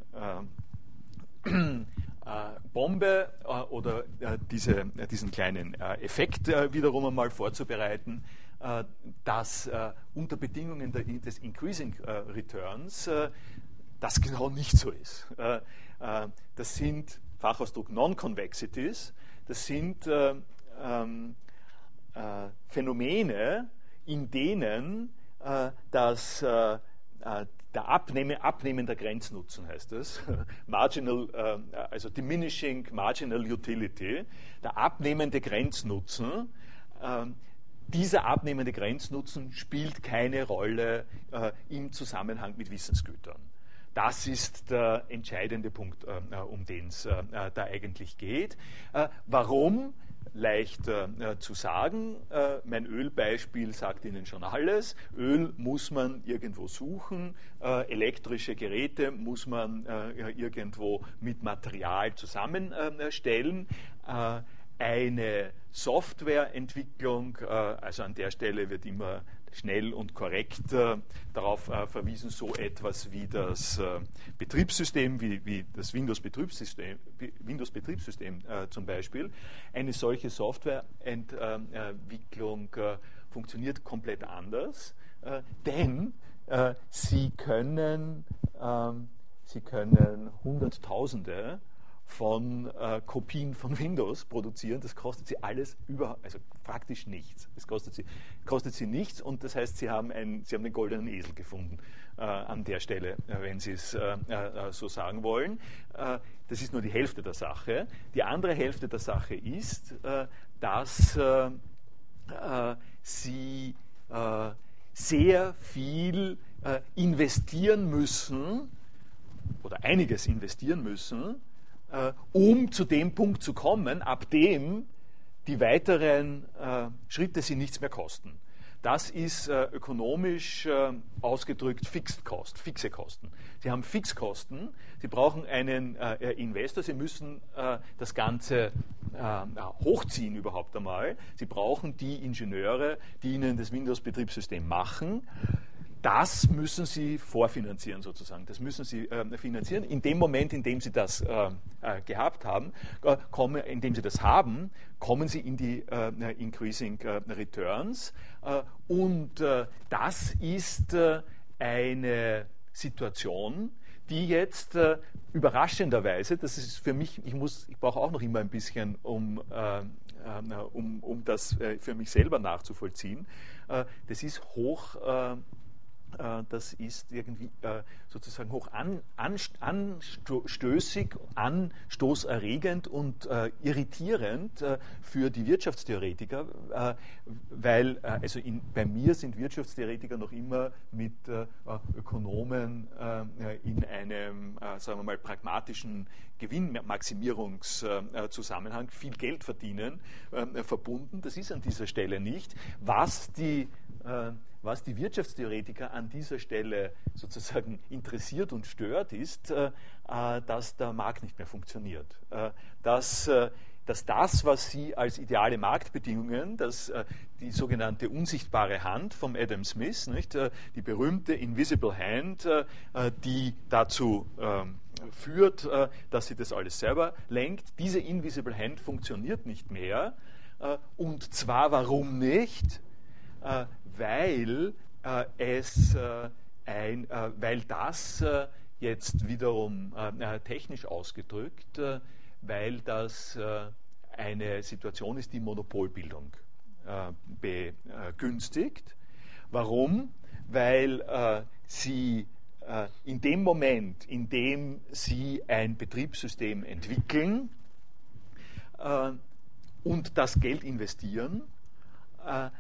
äh, Bombe äh, oder äh, diese, äh, diesen kleinen äh, Effekt äh, wiederum einmal vorzubereiten, äh, dass äh, unter Bedingungen der, des Increasing äh, Returns äh, das genau nicht so ist. Äh, äh, das sind, Fachausdruck Non-Convexities, das sind äh, ähm, äh, Phänomene, in denen äh, das äh, der Abnehme, abnehmender Grenznutzen heißt es, marginal, äh, also diminishing marginal utility, der abnehmende Grenznutzen, äh, dieser abnehmende Grenznutzen spielt keine Rolle äh, im Zusammenhang mit Wissensgütern. Das ist der entscheidende Punkt, äh, um den es äh, da eigentlich geht. Äh, warum? Leicht äh, zu sagen. Äh, mein Ölbeispiel sagt Ihnen schon alles. Öl muss man irgendwo suchen. Äh, elektrische Geräte muss man äh, irgendwo mit Material zusammenstellen. Äh, eine Softwareentwicklung, äh, also an der Stelle wird immer schnell und korrekt äh, darauf äh, verwiesen, so etwas wie das äh, Betriebssystem, wie, wie das Windows-Betriebssystem, Windows-Betriebssystem äh, zum Beispiel. Eine solche Softwareentwicklung äh, funktioniert komplett anders, äh, denn äh, Sie können, ähm, Sie können Hunderttausende von äh, Kopien von Windows produzieren. Das kostet Sie alles überhaupt, also praktisch nichts. Es kostet Sie, kostet Sie nichts und das heißt, Sie haben, ein, Sie haben den goldenen Esel gefunden äh, an der Stelle, äh, wenn Sie es äh, äh, so sagen wollen. Äh, das ist nur die Hälfte der Sache. Die andere Hälfte der Sache ist, äh, dass äh, äh, Sie äh, sehr viel äh, investieren müssen oder einiges investieren müssen, Uh, um zu dem Punkt zu kommen, ab dem die weiteren uh, Schritte sie nichts mehr kosten. Das ist uh, ökonomisch uh, ausgedrückt Fixed Cost, fixe Kosten. Sie haben Fixkosten, Sie brauchen einen uh, Investor, Sie müssen uh, das Ganze uh, hochziehen überhaupt einmal. Sie brauchen die Ingenieure, die Ihnen das Windows-Betriebssystem machen. Das müssen Sie vorfinanzieren sozusagen, das müssen Sie äh, finanzieren. In dem Moment, in dem Sie das äh, äh, gehabt haben, äh, kommen, in dem Sie das haben, kommen Sie in die äh, Increasing äh, Returns äh, und äh, das ist äh, eine Situation, die jetzt äh, überraschenderweise, das ist für mich, ich muss, ich brauche auch noch immer ein bisschen, um, äh, äh, um, um das äh, für mich selber nachzuvollziehen, äh, das ist hoch äh, das ist irgendwie äh, sozusagen hoch an, an, anstößig, anstoßerregend und äh, irritierend äh, für die Wirtschaftstheoretiker, äh, weil äh, also in, bei mir sind Wirtschaftstheoretiker noch immer mit äh, Ökonomen äh, in einem, äh, sagen wir mal, pragmatischen Gewinnmaximierungszusammenhang, äh, viel Geld verdienen, äh, verbunden. Das ist an dieser Stelle nicht. Was die äh, Was die Wirtschaftstheoretiker an dieser Stelle sozusagen interessiert und stört, ist, äh, dass der Markt nicht mehr funktioniert. Äh, dass, äh, dass das, was sie als ideale Marktbedingungen, dass äh, die sogenannte unsichtbare Hand vom Adam Smith, nicht, äh, die berühmte Invisible Hand, äh, die dazu äh, führt, äh, dass sie das alles selber lenkt, diese Invisible Hand funktioniert nicht mehr. Äh, und zwar warum nicht? Äh, weil äh, es äh, ein, äh, weil das äh, jetzt wiederum äh, technisch ausgedrückt, äh, weil das äh, eine Situation ist, die Monopolbildung äh, begünstigt. Warum? Weil äh, sie äh, in dem Moment, in dem sie ein Betriebssystem entwickeln äh, und das Geld investieren, äh,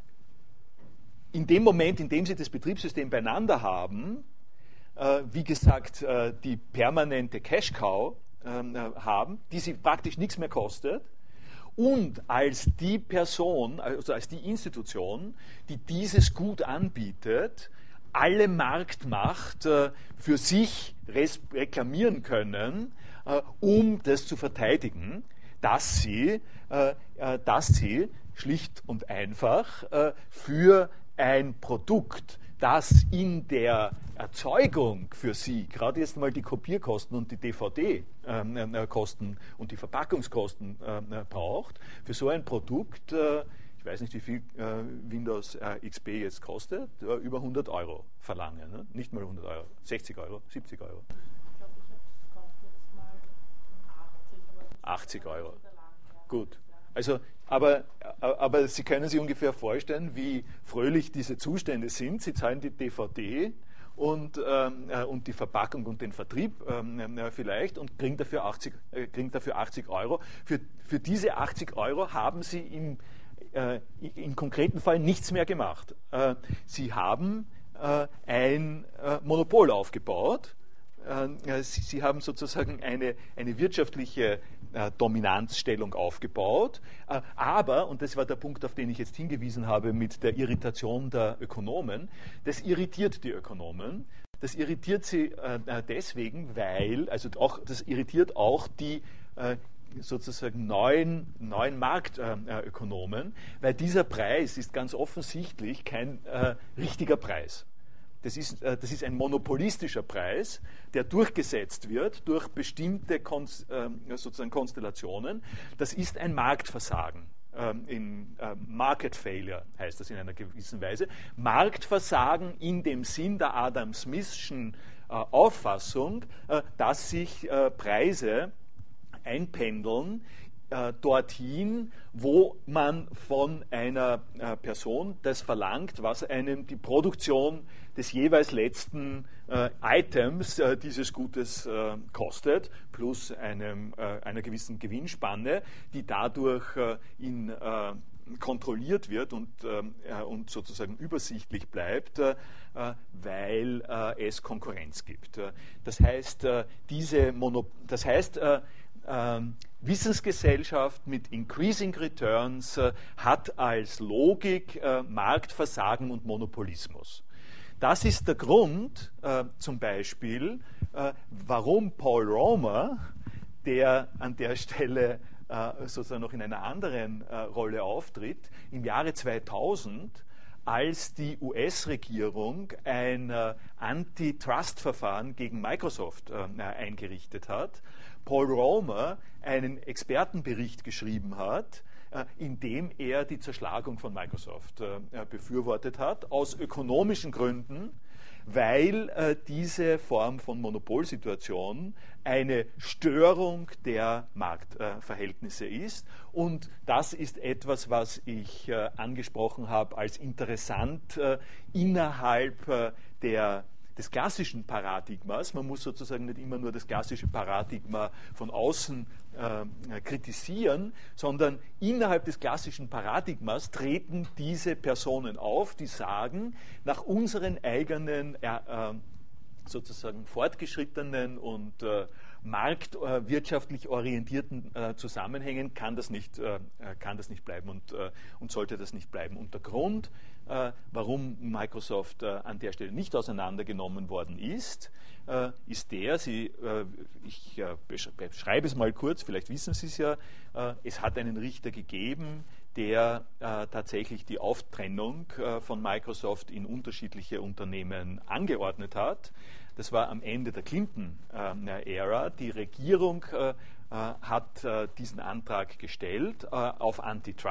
in dem Moment, in dem Sie das Betriebssystem beieinander haben, äh, wie gesagt, äh, die permanente Cash-Cow äh, haben, die Sie praktisch nichts mehr kostet, und als die Person, also als die Institution, die dieses Gut anbietet, alle Marktmacht äh, für sich reklamieren können, äh, um das zu verteidigen, dass sie, äh, äh, dass sie schlicht und einfach äh, für ein Produkt, das in der Erzeugung für Sie, gerade jetzt mal die Kopierkosten und die D V D-Kosten und die Verpackungskosten braucht, für so ein Produkt, ich weiß nicht, wie viel Windows X P jetzt kostet, über hundert Euro verlangen. Ne? Nicht mal hundert Euro, sechzig Euro, siebzig Euro. Ich glaube, ich habe es gekauft jetzt mal achtzig. achtzig Euro. Gut. Also, aber, aber Sie können sich ungefähr vorstellen, wie fröhlich diese Zustände sind. Sie zahlen die D V D und, ähm, äh, und die Verpackung und den Vertrieb ähm, äh, vielleicht und kriegen dafür achtzig, äh, kriegen dafür achtzig Euro. Für, für diese achtzig Euro haben Sie im, äh, im konkreten Fall nichts mehr gemacht. Äh, Sie haben äh, ein äh, Monopol aufgebaut. Äh, Sie, Sie haben sozusagen eine, eine wirtschaftliche Äh, Dominanzstellung aufgebaut, äh, aber, und das war der Punkt, auf den ich jetzt hingewiesen habe mit der Irritation der Ökonomen, das irritiert die Ökonomen, das irritiert sie äh, deswegen, weil, also auch, das irritiert auch die äh, sozusagen neuen, neuen Marktökonomen, weil dieser Preis ist ganz offensichtlich kein äh, richtiger Preis. Das ist, das ist ein monopolistischer Preis, der durchgesetzt wird durch bestimmte Kon- sozusagen Konstellationen. Das ist ein Marktversagen. ähm, in äh, Market Failure heißt das in einer gewissen Weise. Marktversagen in dem Sinn der Adam Smithschen äh, Auffassung, äh, dass sich äh, Preise einpendeln äh, dorthin, wo man von einer äh, Person das verlangt, was einem die Produktion des jeweils letzten äh, Items äh, dieses Gutes äh, kostet, plus einem, äh, einer gewissen Gewinnspanne, die dadurch äh, in äh, kontrolliert wird und, äh, und sozusagen übersichtlich bleibt, äh, weil äh, es Konkurrenz gibt. Das heißt, äh, diese Mono das heißt äh, äh, Wissensgesellschaft mit Increasing Returns äh, hat als Logik äh, Marktversagen und Monopolismus. Das ist der Grund, äh, zum Beispiel, äh, warum Paul Romer, der an der Stelle äh, sozusagen noch in einer anderen äh, Rolle auftritt, im Jahre zweitausend, als die U S-Regierung ein äh, Antitrust-Verfahren gegen Microsoft äh, eingerichtet hat, Paul Romer einen Expertenbericht geschrieben hat, äh, in dem er die Zerschlagung von Microsoft äh, befürwortet hat, aus ökonomischen Gründen, weil äh, diese Form von Monopolsituation eine Störung der Marktverhältnisse äh, ist. Und das ist etwas, was ich äh, angesprochen habe als interessant äh, innerhalb äh, der des klassischen Paradigmas. Man muss sozusagen nicht immer nur das klassische Paradigma von außen äh, kritisieren, sondern innerhalb des klassischen Paradigmas treten diese Personen auf, die sagen, nach unseren eigenen äh, sozusagen fortgeschrittenen und äh, marktwirtschaftlich äh, orientierten äh, Zusammenhängen kann das nicht, äh, kann das nicht bleiben und, äh, und sollte das nicht bleiben. Und der Grund, äh, warum Microsoft äh, an der Stelle nicht auseinandergenommen worden ist, äh, ist der, Sie, äh, ich äh, beschreibe es mal kurz, vielleicht wissen Sie es ja, äh, es hat einen Richter gegeben, der äh, tatsächlich die Auftrennung äh, von Microsoft in unterschiedliche Unternehmen angeordnet hat. Das war am Ende der Clinton-Ära. Äh, die Regierung äh, hat äh, diesen Antrag gestellt äh, auf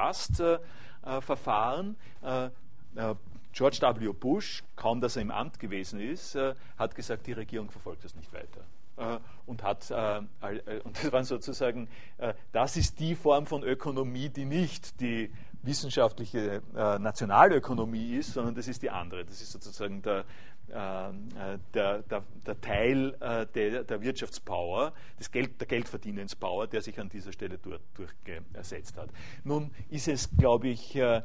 Antitrust-Verfahren. Äh, äh, George W. Bush, kaum dass er im Amt gewesen ist, äh, hat gesagt, die Regierung verfolgt das nicht weiter. Und hat, äh, und das waren sozusagen, äh, das ist die Form von Ökonomie, die nicht die wissenschaftliche äh, Nationalökonomie ist, sondern das ist die andere. Das ist sozusagen der, äh, der, der, der Teil äh, der, der Wirtschaftspower, des Geld, der Geldverdienenspower, der sich an dieser Stelle durch, durchgesetzt hat. Nun ist es, glaube ich, äh,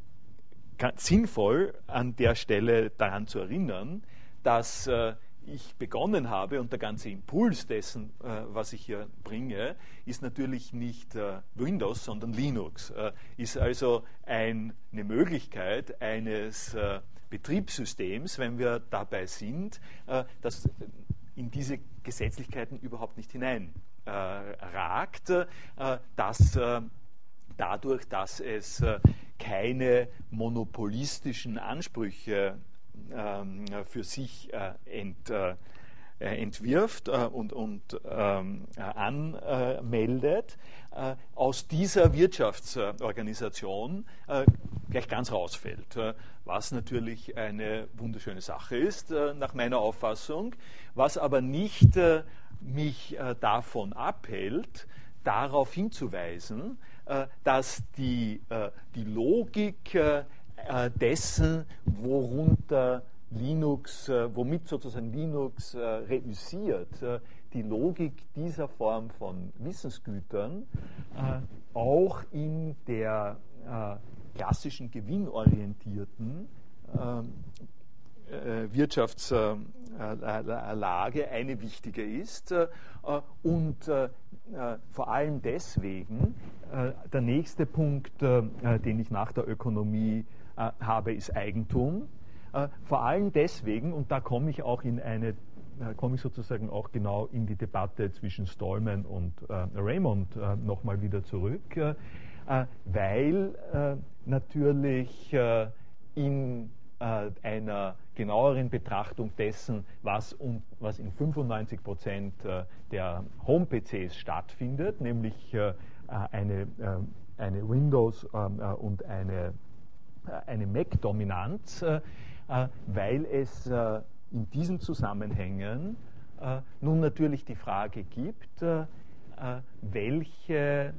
sinnvoll, an der Stelle daran zu erinnern, dass äh, ich begonnen habe und der ganze Impuls dessen, äh, was ich hier bringe, ist natürlich nicht äh, Windows, sondern Linux. Äh, ist also ein, eine Möglichkeit eines äh, Betriebssystems, wenn wir dabei sind, äh, das in diese Gesetzlichkeiten überhaupt nicht hinein äh, ragt, äh, dass äh, dadurch, dass es äh, keine monopolistischen Ansprüche für sich äh, ent, äh, entwirft äh, und, und ähm, anmeldet, äh, aus dieser Wirtschaftsorganisation äh, gleich ganz rausfällt. Äh, was natürlich eine wunderschöne Sache ist, äh, nach meiner Auffassung, was aber nicht äh, mich äh, davon abhält, darauf hinzuweisen, äh, dass die, äh, die Logik äh, dessen, worunter Linux, womit sozusagen Linux reüssiert, die Logik dieser Form von Wissensgütern auch in der klassischen gewinnorientierten Wirtschaftslage eine wichtige ist und vor allem deswegen der nächste Punkt, den ich nach der Ökonomie habe, ist Eigentum. Äh, vor allem deswegen, und da komme ich auch in eine, äh, komme ich sozusagen auch genau in die Debatte zwischen Stallman und äh, Raymond äh, nochmal wieder zurück, äh, weil äh, natürlich äh, in äh, einer genaueren Betrachtung dessen, was, um, was in fünfundneunzig Prozent äh, der Home-P Cs stattfindet, nämlich äh, eine äh, eine Windows- und eine, eine Mac-Dominanz, weil es in diesen Zusammenhängen nun natürlich die Frage gibt, welche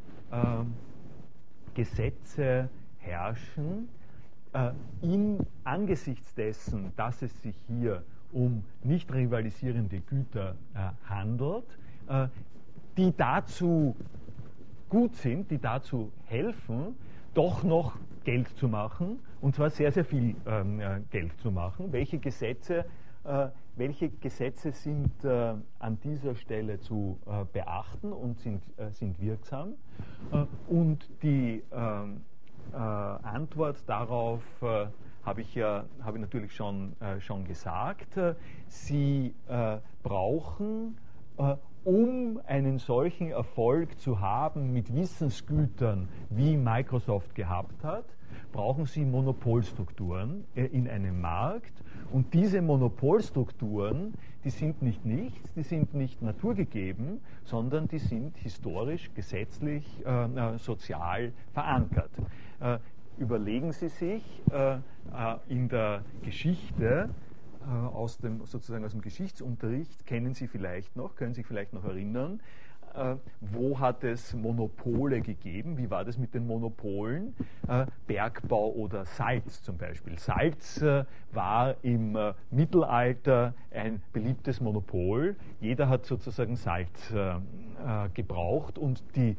Gesetze herrschen, in, angesichts dessen, dass es sich hier um nicht rivalisierende Güter handelt, die dazu gut sind, die dazu helfen, doch noch Geld zu machen, und zwar sehr, sehr viel ähm, Geld zu machen. Welche Gesetze, äh, welche Gesetze sind äh, an dieser Stelle zu äh, beachten und sind, äh, sind wirksam? Äh, und die ähm, äh, Antwort darauf äh, habe ich ja habe ich natürlich schon, äh, schon gesagt. Sie äh, brauchen, äh, um einen solchen Erfolg zu haben mit Wissensgütern, wie Microsoft gehabt hat, brauchen Sie Monopolstrukturen in einem Markt. Und diese Monopolstrukturen, die sind nicht nichts, die sind nicht naturgegeben, sondern die sind historisch, gesetzlich, äh, sozial verankert. Äh, überlegen Sie sich äh, in der Geschichte, aus dem, sozusagen aus dem Geschichtsunterricht, kennen Sie vielleicht noch, können Sie sich vielleicht noch erinnern, äh, wo hat es Monopole gegeben? Wie war das mit den Monopolen? Äh, Bergbau oder Salz zum Beispiel. Salz äh, war im äh, Mittelalter ein beliebtes Monopol. Jeder hat sozusagen Salz äh, äh, gebraucht, und die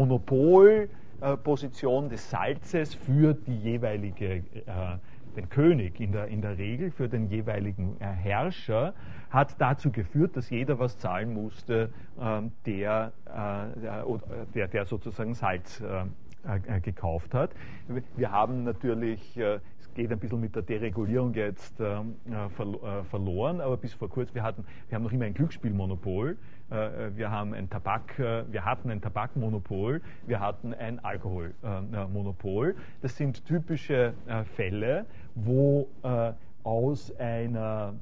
Monopolposition des Salzes für die jeweilige äh, den König in der, in der Regel, für den jeweiligen äh, Herrscher, hat dazu geführt, dass jeder was zahlen musste, ähm, der, äh, der, der sozusagen Salz äh, äh, gekauft hat. Wir haben natürlich, äh, es geht ein bisschen mit der Deregulierung jetzt äh, verlo äh, verloren, aber bis vor kurzem, wir, hatten, wir haben noch immer ein Glücksspielmonopol. Wir haben ein Tabak, wir hatten ein Tabakmonopol, wir hatten ein Alkoholmonopol. Das sind typische Fälle, wo aus einer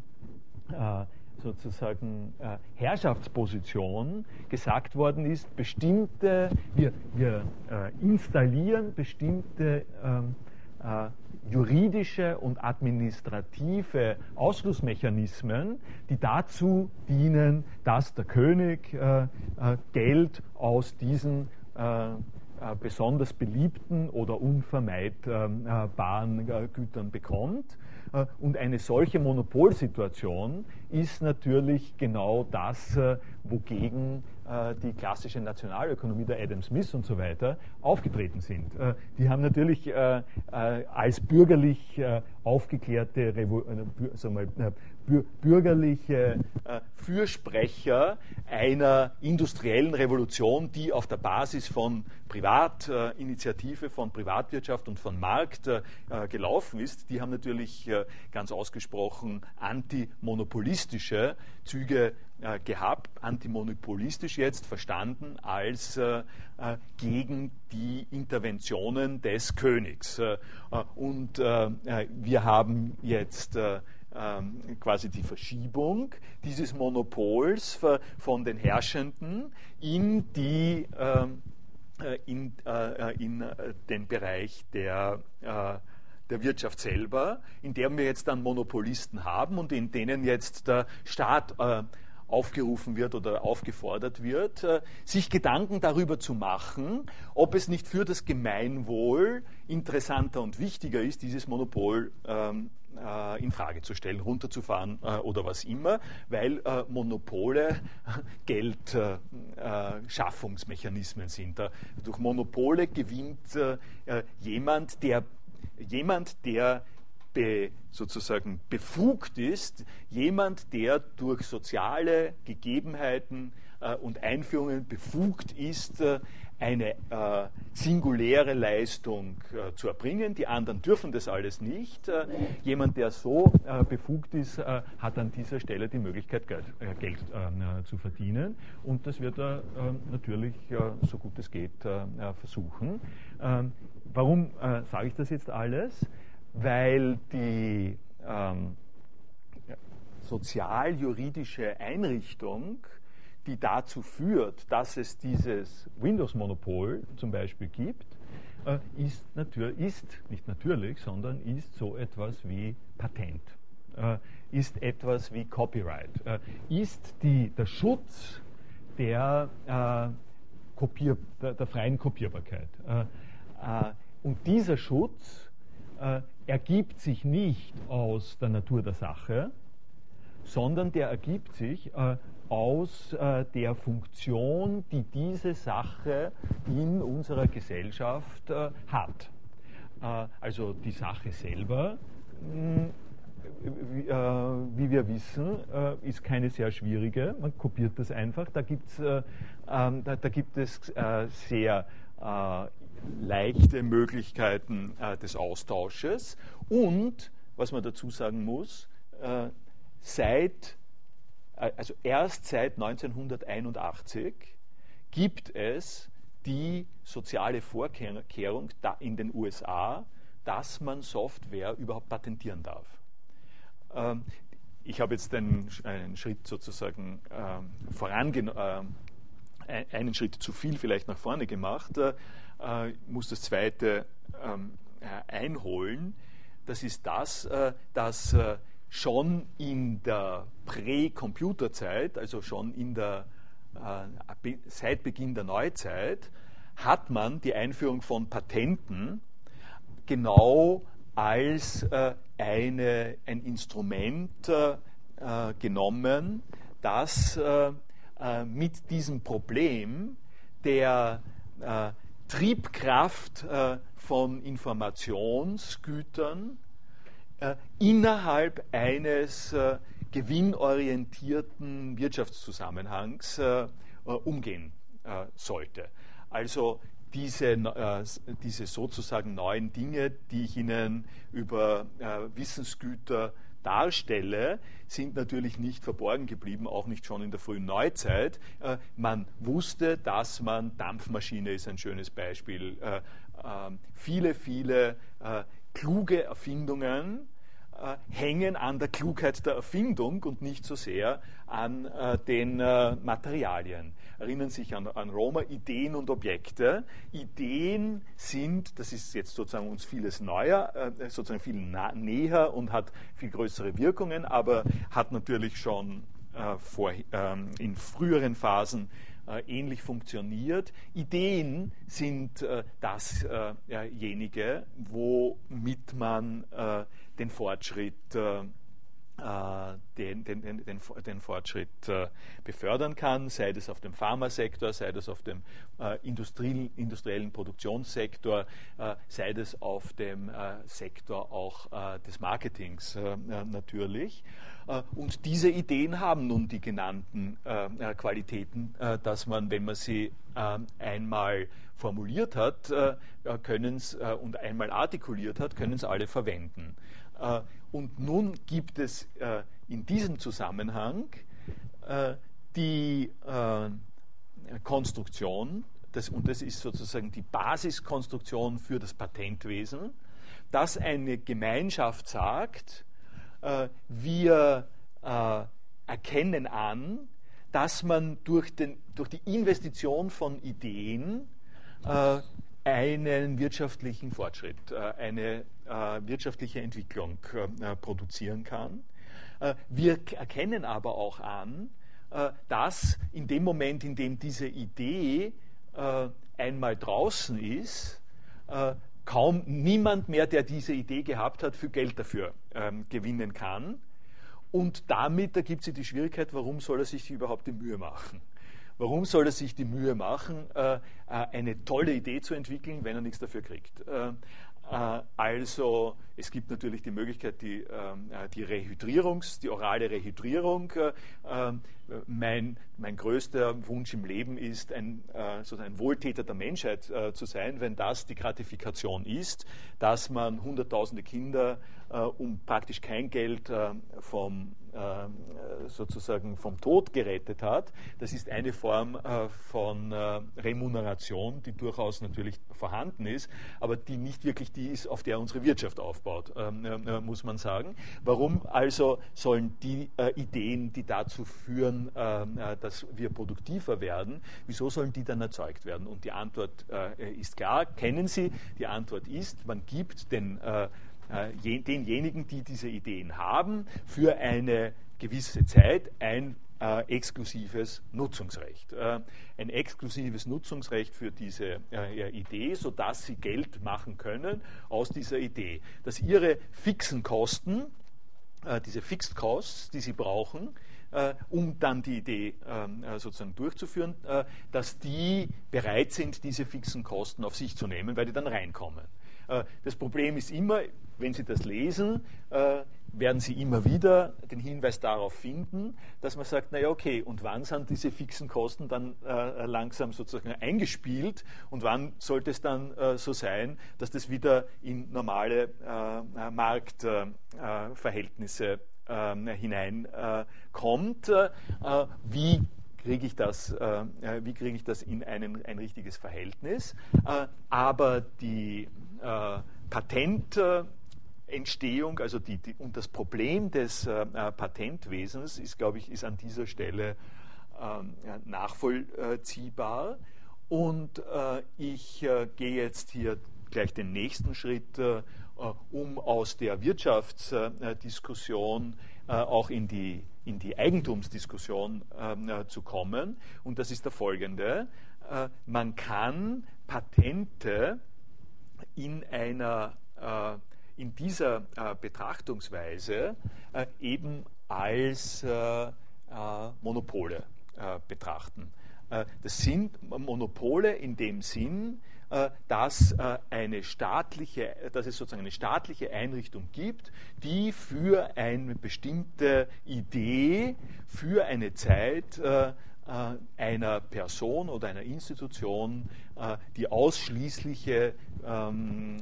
sozusagen Herrschaftsposition gesagt worden ist, bestimmte, wir, wir installieren bestimmte juridische und administrative Ausschlussmechanismen, die dazu dienen, dass der König äh, äh, Geld aus diesen äh, äh, besonders beliebten oder unvermeidbaren äh, Gütern bekommt. Äh, und eine solche Monopolsituation ist natürlich genau das, äh, wogegen äh, die klassische Nationalökonomie der Adam Smith und so weiter aufgetreten sind. Äh, die haben natürlich äh, äh, als bürgerlich äh, aufgeklärte, Revo äh, sagen wir, äh, bür bürgerliche äh, Fürsprecher einer industriellen Revolution, die auf der Basis von Privatinitiative, äh, von Privatwirtschaft und von Markt äh, gelaufen ist, die haben natürlich äh, ganz ausgesprochen antimonopolistische Züge äh, gehabt, antimonopolistisch jetzt verstanden als äh, äh, gegen die Interventionen des Königs. Äh, und äh, wir haben jetzt äh, quasi die Verschiebung dieses Monopols von den Herrschenden in, die, in, in den Bereich der, der Wirtschaft selber, in der wir jetzt dann Monopolisten haben und in denen jetzt der Staat aufgerufen wird oder aufgefordert wird, sich Gedanken darüber zu machen, ob es nicht für das Gemeinwohl interessanter und wichtiger ist, dieses Monopol ähm, äh, in Frage zu stellen, runterzufahren äh, oder was immer, weil äh, Monopole Geldschaffungsmechanismen äh, sind. Äh, durch Monopole gewinnt äh, jemand, der jemand, der Be, sozusagen befugt ist, jemand, der durch soziale Gegebenheiten äh, und Einführungen befugt ist, äh, eine äh, singuläre Leistung äh, zu erbringen. Die anderen dürfen das alles nicht. Äh, jemand, der so äh, befugt ist, äh, hat an dieser Stelle die Möglichkeit, Geld, äh, Geld äh, zu verdienen. Und das wird er äh, natürlich, äh, so gut es geht, äh, versuchen. Ähm, warum äh, sage ich das jetzt alles? Weil die ähm, sozial-juridische Einrichtung, die dazu führt, dass es dieses Windows-Monopol zum Beispiel gibt, äh, ist, ist nicht natürlich, sondern ist so etwas wie Patent, äh, ist etwas wie Copyright, äh, ist die, der Schutz der, äh, Kopier, der, der freien Kopierbarkeit. Äh, äh, und dieser Schutz äh, ergibt sich nicht aus der Natur der Sache, sondern der ergibt sich äh, aus äh, der Funktion, die diese Sache in unserer Gesellschaft äh, hat. Äh, also die Sache selber, mh, wie, äh, wie wir wissen, äh, ist keine sehr schwierige. Man kopiert das einfach. Da, gibt's, äh, äh, da, da gibt es äh, sehr äh, leichte Möglichkeiten äh, des Austausches. Und, was man dazu sagen muss, äh, seit Also erst seit neunzehnhunderteinundachtzig gibt es die soziale Vorkehrung in den U S A, dass man Software überhaupt patentieren darf. Ich habe jetzt einen, einen Schritt sozusagen vorangenommen, einen Schritt zu viel vielleicht nach vorne gemacht, muss das zweite einholen. Das ist das, dass schon in der Prä-Computerzeit, also schon in der, äh, seit Beginn der Neuzeit, hat man die Einführung von Patenten genau als äh, eine, ein Instrument äh, genommen, das äh, äh, mit diesem Problem der äh, Triebkraft äh, von Informationsgütern Äh, innerhalb eines äh, gewinnorientierten Wirtschaftszusammenhangs äh, umgehen äh, sollte. Also diese, äh, diese sozusagen neuen Dinge, die ich Ihnen über äh, Wissensgüter darstelle, sind natürlich nicht verborgen geblieben, auch nicht schon in der frühen Neuzeit. Äh, man wusste, dass man, Dampfmaschine ist ein schönes Beispiel, äh, äh, viele, viele äh, kluge Erfindungen äh, hängen an der Klugheit der Erfindung und nicht so sehr an äh, den äh, Materialien. Erinnern Sie sich an, an Roma, Ideen und Objekte. Ideen sind, das ist jetzt sozusagen uns vieles neuer, äh, sozusagen viel nah, näher und hat viel größere Wirkungen, aber hat natürlich schon äh, vor, ähm, in früheren Phasen ähnlich funktioniert. Ideen sind äh, dasjenige, womit man äh, den Fortschritt, äh, den, den, den, den Fortschritt äh, befördern kann, sei das auf dem Pharmasektor, sei das auf dem äh, Industrie, industriellen Produktionssektor, äh, sei das auf dem äh, Sektor auch äh, des Marketings äh, natürlich. Und diese Ideen haben nun die genannten äh, Qualitäten, äh, dass man, wenn man sie äh, einmal formuliert hat äh, können's, äh, und einmal artikuliert hat, können es alle verwenden. Äh, und nun gibt es äh, in diesem Zusammenhang äh, die äh, Konstruktion, das, und das ist sozusagen die Basiskonstruktion für das Patentwesen, dass eine Gemeinschaft sagt, Äh, wir äh, erkennen an, dass man durch, den, durch die Investition von Ideen äh, einen wirtschaftlichen Fortschritt, äh, eine äh, wirtschaftliche Entwicklung äh, produzieren kann. Äh, wir erkennen aber auch an, äh, dass in dem Moment, in dem diese Idee äh, einmal draußen ist, äh, kaum niemand mehr, der diese Idee gehabt hat, viel Geld dafür ähm, gewinnen kann. Und damit ergibt sich die Schwierigkeit, warum soll er sich überhaupt die Mühe machen? Warum soll er sich die Mühe machen, äh, eine tolle Idee zu entwickeln, wenn er nichts dafür kriegt? Äh, äh, also es gibt natürlich die Möglichkeit, die, äh, die Rehydrierungs-, die orale Rehydrierung. Äh, mein, mein größter Wunsch im Leben ist, ein, äh, sozusagen ein Wohltäter der Menschheit äh, zu sein, wenn das die Gratifikation ist, dass man hunderttausende Kinder äh, um praktisch kein Geld äh, vom sozusagen vom Tod gerettet hat. Das ist eine Form äh, von äh, Remuneration, die durchaus natürlich vorhanden ist, aber die nicht wirklich die ist, auf der unsere Wirtschaft aufbaut, ähm, äh, muss man sagen. Warum also sollen die äh, Ideen, die dazu führen, dann, äh, dass wir produktiver werden, wieso sollen die dann erzeugt werden? Und die Antwort äh, ist klar, kennen Sie? Die Antwort ist, man gibt den, äh, denjenigen, die diese Ideen haben, für eine gewisse Zeit ein äh, exklusives Nutzungsrecht. Äh, ein exklusives Nutzungsrecht für diese äh, Idee, sodass sie Geld machen können aus dieser Idee. Dass ihre fixen Kosten, äh, diese Fixed Costs, die sie brauchen, äh, um dann die Idee äh, sozusagen durchzuführen, äh, dass die bereit sind, diese fixen Kosten auf sich zu nehmen, weil die dann reinkommen. Äh, das Problem ist immer, wenn Sie das lesen, äh, werden Sie immer wieder den Hinweis darauf finden, dass man sagt, naja, okay, und wann sind diese fixen Kosten dann äh, langsam sozusagen eingespielt und wann sollte es dann äh, so sein, dass das wieder in normale äh, Marktverhältnisse äh, hineinkommt? Äh, wie kriege ich das, äh, wie kriege ich das in einen, ein richtiges Verhältnis? Äh, aber die äh, Patent Entstehung, also die, die, und das Problem des äh, Patentwesens ist, glaube ich, ist an dieser Stelle ähm, nachvollziehbar. Und äh, ich äh, gehe jetzt hier gleich den nächsten Schritt, äh, um aus der Wirtschaftsdiskussion äh, auch in die, in die Eigentumsdiskussion äh, zu kommen. Und das ist der folgende. Äh, man kann Patente in einer äh, in dieser äh, Betrachtungsweise äh, eben als äh, äh, Monopole äh, betrachten. Äh, das sind Monopole in dem Sinn, äh, dass, äh, eine staatliche, dass es sozusagen eine staatliche Einrichtung gibt, die für eine bestimmte Idee, für eine Zeit äh, einer Person oder einer Institution die ausschließliche ähm,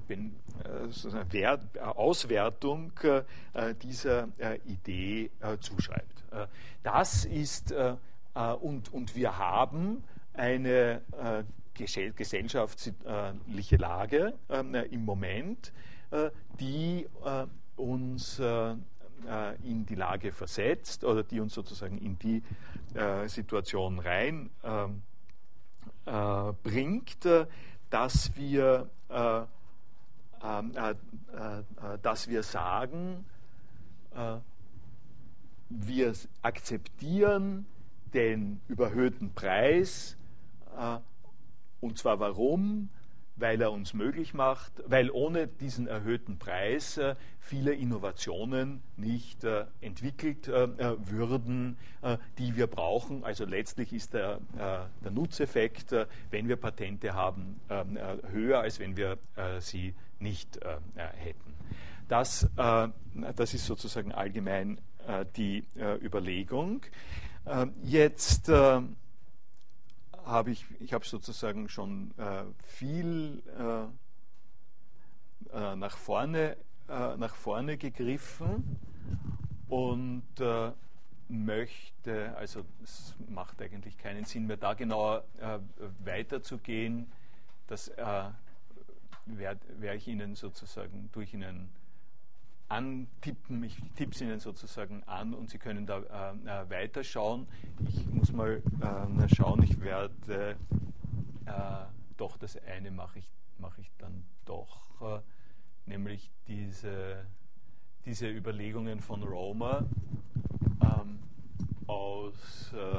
äh, Wert, Auswertung äh, dieser äh, Idee äh, zuschreibt. Äh, das ist, äh, und, und wir haben eine äh, gesellschaftliche Lage äh, im Moment, äh, die äh, uns äh, in die Lage versetzt oder die uns sozusagen in die äh, Situation rein äh, äh, bringt, äh, dass wir, äh, äh, äh, dass wir sagen, äh, wir akzeptieren den überhöhten Preis, äh, und zwar warum? Weil er uns möglich macht, weil ohne diesen erhöhten Preis äh, viele Innovationen nicht äh, entwickelt äh, würden, äh, die wir brauchen. Also letztlich ist der, äh, der Nutzeffekt, äh, wenn wir Patente haben, äh, höher, als wenn wir äh, sie nicht äh, hätten. Das, äh, das ist sozusagen allgemein äh, die äh, Überlegung. Äh, jetzt äh, habe ich, ich habe sozusagen schon äh, viel äh, äh, nach vorne, äh, nach vorne gegriffen und äh, möchte, also es macht eigentlich keinen Sinn mehr, da genauer äh, weiterzugehen. Das äh, werde werd ich Ihnen sozusagen durch Ihnen antippen. Ich tippe es Ihnen sozusagen an und Sie können da äh, weiterschauen. Ich muss mal äh, schauen, ich werde äh, doch das eine mache ich, mache ich dann doch, äh, nämlich diese, diese Überlegungen von Romer ähm, aus äh,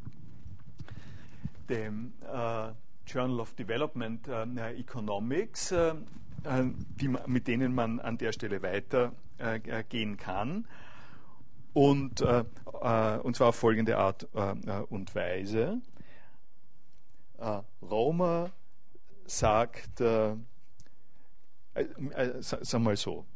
dem äh, Journal of Development äh, Economics, äh, die, mit denen man an der Stelle weitergehen äh, kann. Und, äh, äh, und zwar auf folgende Art äh, und Weise. Äh, Romer sagt, äh, äh, sagen wir mal so,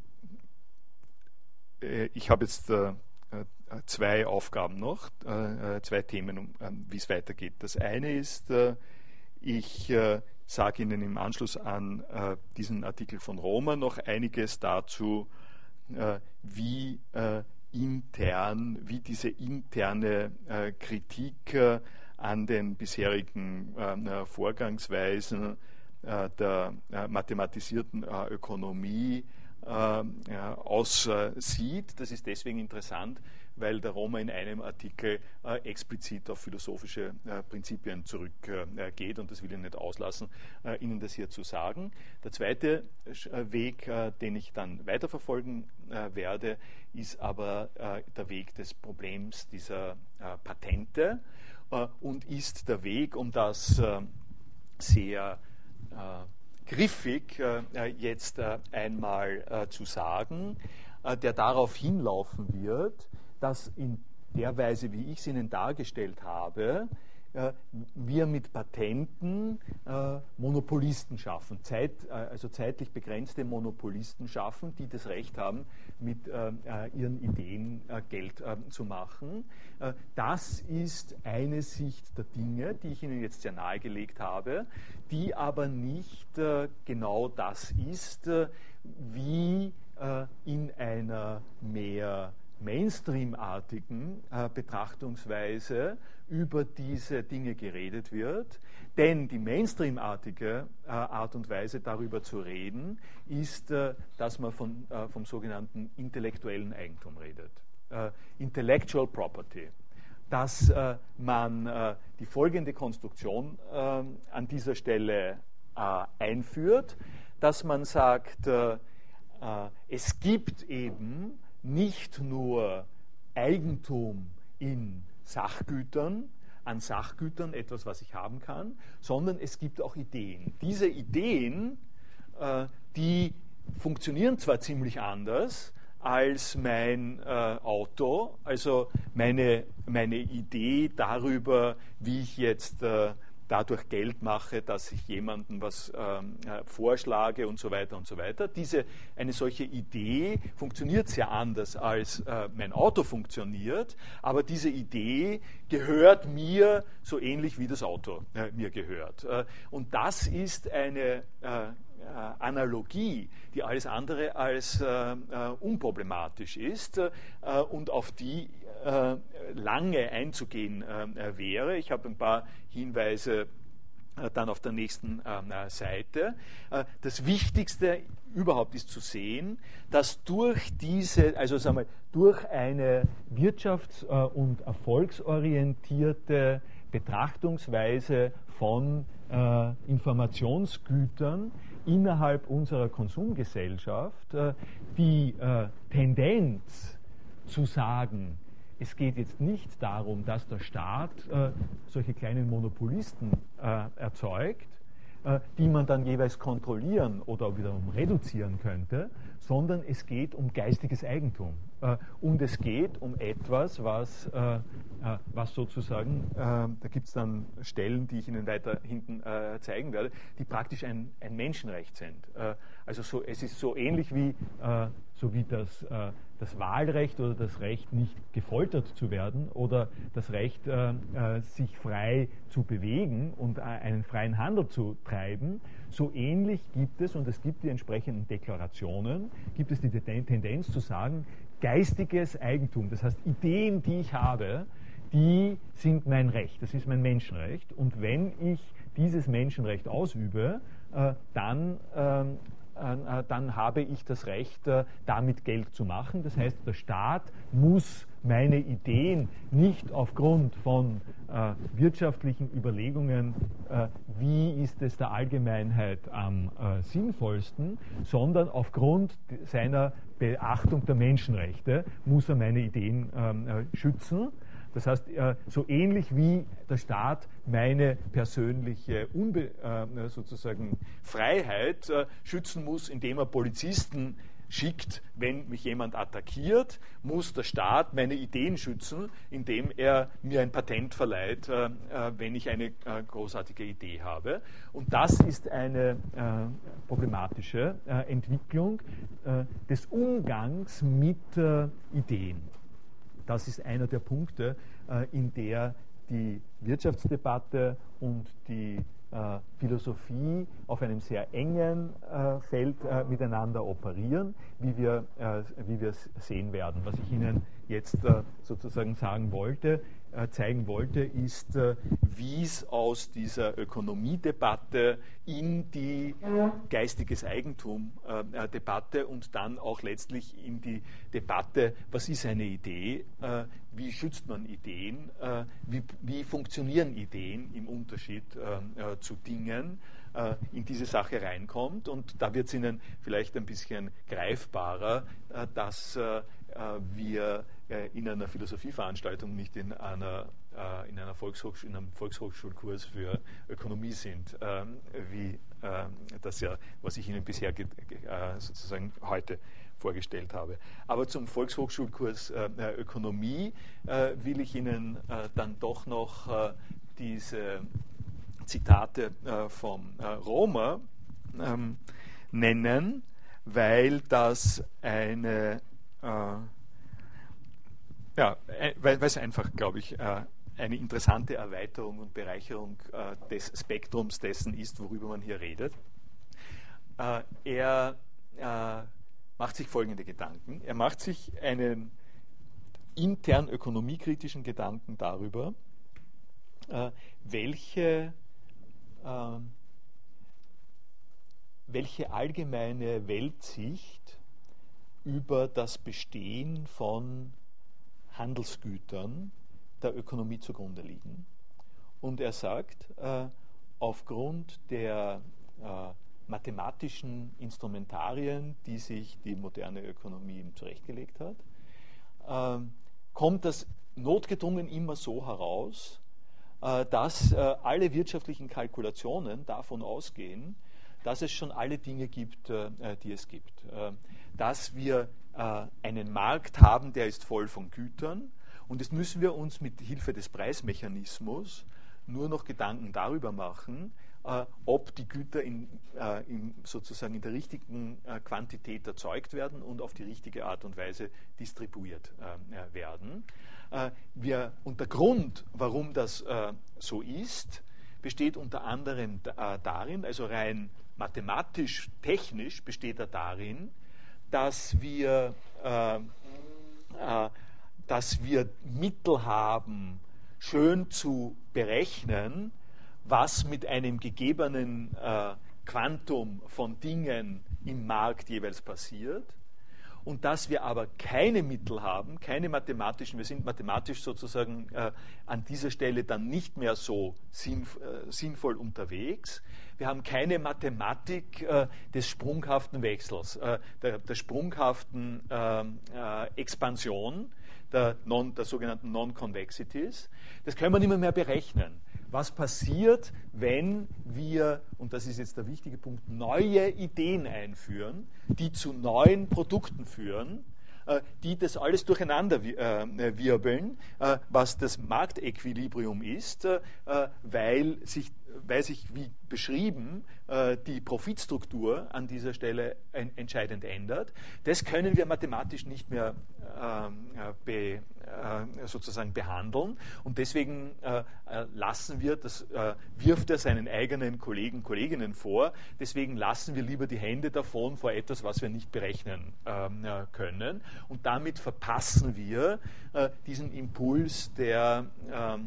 äh, ich habe jetzt äh, zwei Aufgaben noch, äh, zwei Themen, um, äh, wie es weitergeht. Das eine ist, äh, ich äh, sage Ihnen im Anschluss an äh, diesen Artikel von Romer noch einiges dazu, äh, wie äh, intern, wie diese interne äh, Kritik äh, an den bisherigen äh, Vorgangsweisen äh, der äh, mathematisierten äh, Ökonomie äh, aussieht. Das ist deswegen interessant, weil der Romer in einem Artikel äh, explizit auf philosophische äh, Prinzipien zurückgeht, äh, und das will ich nicht auslassen, äh, Ihnen das hier zu sagen. Der zweite äh, Weg, äh, den ich dann weiterverfolgen äh, werde, ist aber äh, der Weg des Problems dieser äh, Patente äh, und ist der Weg, um das äh, sehr äh, griffig äh, jetzt äh, einmal äh, zu sagen, äh, der darauf hinlaufen wird, dass in der Weise, wie ich es Ihnen dargestellt habe, äh, wir mit Patenten äh, Monopolisten schaffen, Zeit, äh, also zeitlich begrenzte Monopolisten schaffen, die das Recht haben, mit äh, ihren Ideen äh, Geld äh, zu machen. Äh, das ist eine Sicht der Dinge, die ich Ihnen jetzt sehr nahegelegt habe, die aber nicht äh, genau das ist, äh, wie äh, in einer mehr Mainstream-artigen äh, Betrachtungsweise über diese Dinge geredet wird. Denn die Mainstream-artige äh, Art und Weise, darüber zu reden, ist, äh, dass man von, äh, vom sogenannten intellektuellen Eigentum redet. Äh, Intellectual Property. Dass äh, man äh, die folgende Konstruktion äh, an dieser Stelle äh, einführt, dass man sagt, äh, äh, es gibt eben nicht nur Eigentum in Sachgütern, an Sachgütern, etwas, was ich haben kann, sondern es gibt auch Ideen. Diese Ideen, äh, die funktionieren zwar ziemlich anders als mein äh, Auto, also meine, meine Idee darüber, wie ich jetzt äh, dadurch Geld mache, dass ich jemandem was ähm, äh, vorschlage und so weiter und so weiter. Diese, eine solche Idee funktioniert sehr anders, als äh, mein Auto funktioniert, aber diese Idee gehört mir so ähnlich wie das Auto äh, mir gehört. Äh, und das ist eine äh, Analogie, die alles andere als äh, unproblematisch ist äh, und auf die äh, lange einzugehen äh, wäre. Ich habe ein paar Hinweise äh, dann auf der nächsten äh, Seite. Äh, das Wichtigste überhaupt ist zu sehen, dass durch diese, also sagen wir, durch eine wirtschafts- und erfolgsorientierte Betrachtungsweise von äh, Informationsgütern innerhalb unserer Konsumgesellschaft äh, die äh, Tendenz zu sagen, es geht jetzt nicht darum, dass der Staat äh, solche kleinen Monopolisten äh, erzeugt, äh, die man dann jeweils kontrollieren oder wiederum reduzieren könnte, sondern es geht um geistiges Eigentum. Äh, und es geht um etwas, was, äh, äh, was sozusagen, äh, da gibt es dann Stellen, die ich Ihnen weiter hinten äh, zeigen werde, die praktisch ein, ein Menschenrecht sind. Äh, also so, es ist so ähnlich wie, äh, so wie das, äh, das Wahlrecht oder das Recht, nicht gefoltert zu werden oder das Recht, äh, äh, sich frei zu bewegen und äh, einen freien Handel zu treiben. So ähnlich gibt es, und es gibt die entsprechenden Deklarationen, gibt es die Tendenz zu sagen, geistiges Eigentum, das heißt Ideen, die ich habe, die sind mein Recht, das ist mein Menschenrecht. Und wenn ich dieses Menschenrecht ausübe, äh, dann, äh, äh, dann habe ich das Recht, äh, damit Geld zu machen. Das heißt, der Staat muss meine Ideen nicht aufgrund von äh, wirtschaftlichen Überlegungen, äh, wie ist es der Allgemeinheit am äh, sinnvollsten, sondern aufgrund seiner Beachtung der Menschenrechte muss er meine Ideen äh, schützen. Das heißt, äh, so ähnlich wie der Staat meine persönliche Unbe äh, sozusagen Freiheit äh, schützen muss, indem er Polizisten schickt, wenn mich jemand attackiert, muss der Staat meine Ideen schützen, indem er mir ein Patent verleiht, äh, wenn ich eine äh, großartige Idee habe. Und das ist eine äh, problematische äh, Entwicklung äh, des Umgangs mit äh, Ideen. Das ist einer der Punkte, äh, in der die Wirtschaftsdebatte und die äh, Philosophie auf einem sehr engen äh, Feld äh, miteinander operieren, wie wir, äh, wie wir es sehen werden. Was ich Ihnen jetzt äh, sozusagen sagen wollte, zeigen wollte, ist, wie es aus dieser Ökonomiedebatte in die geistiges Eigentum-Debatte und dann auch letztlich in die Debatte, was ist eine Idee, wie schützt man Ideen, wie, wie funktionieren Ideen im Unterschied zu Dingen, in diese Sache reinkommt. Und da wird es Ihnen vielleicht ein bisschen greifbarer, dass wir in einer Philosophieveranstaltung nicht in einer, in einer Volkshochschul- in einem Volkshochschulkurs für Ökonomie sind, wie das ja, was ich Ihnen bisher sozusagen heute vorgestellt habe. Aber zum Volkshochschulkurs Ökonomie will ich Ihnen dann doch noch diese Zitate äh, vom äh, Romer ähm, nennen, weil das eine, äh, ja, weil es einfach, glaube ich, äh, eine interessante Erweiterung und Bereicherung äh, des Spektrums dessen ist, worüber man hier redet. Äh, er äh, macht sich folgende Gedanken. Er macht sich einen intern ökonomiekritischen Gedanken darüber, äh, welche Ähm, welche allgemeine Weltsicht über das Bestehen von Handelsgütern der Ökonomie zugrunde liegen. Und er sagt, äh, aufgrund der äh, mathematischen Instrumentarien, die sich die moderne Ökonomie zurechtgelegt hat, äh, kommt das notgedrungen immer so heraus, dass alle wirtschaftlichen Kalkulationen davon ausgehen, dass es schon alle Dinge gibt, die es gibt. Dass wir einen Markt haben, der ist voll von Gütern, und jetzt müssen wir uns mit Hilfe des Preismechanismus nur noch Gedanken darüber machen, ob die Güter in, in sozusagen in der richtigen Quantität erzeugt werden und auf die richtige Art und Weise distribuiert werden. Wir, und der Grund, warum das äh, so ist, besteht unter anderem äh, darin, also rein mathematisch, technisch besteht er darin, dass wir, äh, äh, dass wir Mittel haben, schön zu berechnen, was mit einem gegebenen äh, Quantum von Dingen im Markt jeweils passiert. Und dass wir aber keine Mittel haben, keine mathematischen, wir sind mathematisch sozusagen äh, an dieser Stelle dann nicht mehr so sinnf äh, sinnvoll unterwegs. Wir haben keine Mathematik äh, des sprunghaften Wechsels, äh, der, der sprunghaften äh, äh, Expansion, der, non, der sogenannten Non-Convexities. Das können wir nicht mehr, mehr berechnen. Was passiert, wenn wir, und das ist jetzt der wichtige Punkt, neue Ideen einführen, die zu neuen Produkten führen, äh, die das alles durcheinander äh, wirbeln, äh, was das Marktequilibrium ist, äh, weil sich, weil sich, wie beschrieben, äh, die Profitstruktur an dieser Stelle ein, entscheidend ändert. Das können wir mathematisch nicht mehr äh, be, äh, sozusagen behandeln, und deswegen äh, lassen wir, das äh, wirft er seinen eigenen Kollegen, Kolleginnen vor, deswegen lassen wir lieber die Hände davon vor etwas, was wir nicht berechnen äh, können, und damit verpassen wir äh, diesen Impuls der äh,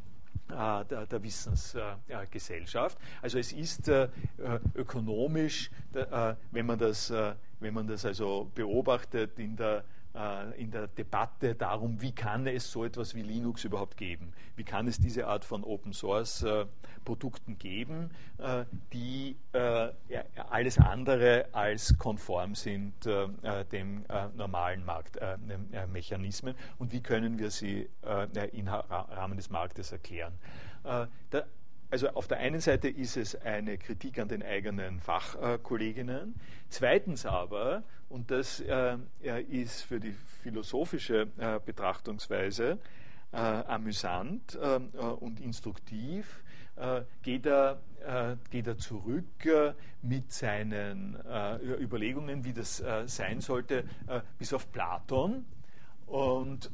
Der, der Wissensgesellschaft. Also es ist äh, ökonomisch, äh, wenn man das, äh, wenn man das also beobachtet in der, äh, in der Debatte darum, wie kann es so etwas wie Linux überhaupt geben? Wie kann es diese Art von Open Source äh, Produkten geben, äh, die äh, ja, alles andere als konform sind äh, dem äh, normalen Marktmechanismen, äh, und wie können wir sie äh, im Rahmen des Marktes erklären? Äh, da, Also auf der einen Seite ist es eine Kritik an den eigenen Fachkolleginnen. Zweitens aber, und das äh, ist für die philosophische äh, Betrachtungsweise äh, amüsant äh, und instruktiv, äh, geht, er, äh, geht er zurück äh, mit seinen äh, Überlegungen, wie das äh, sein sollte, äh, bis auf Platon. Und,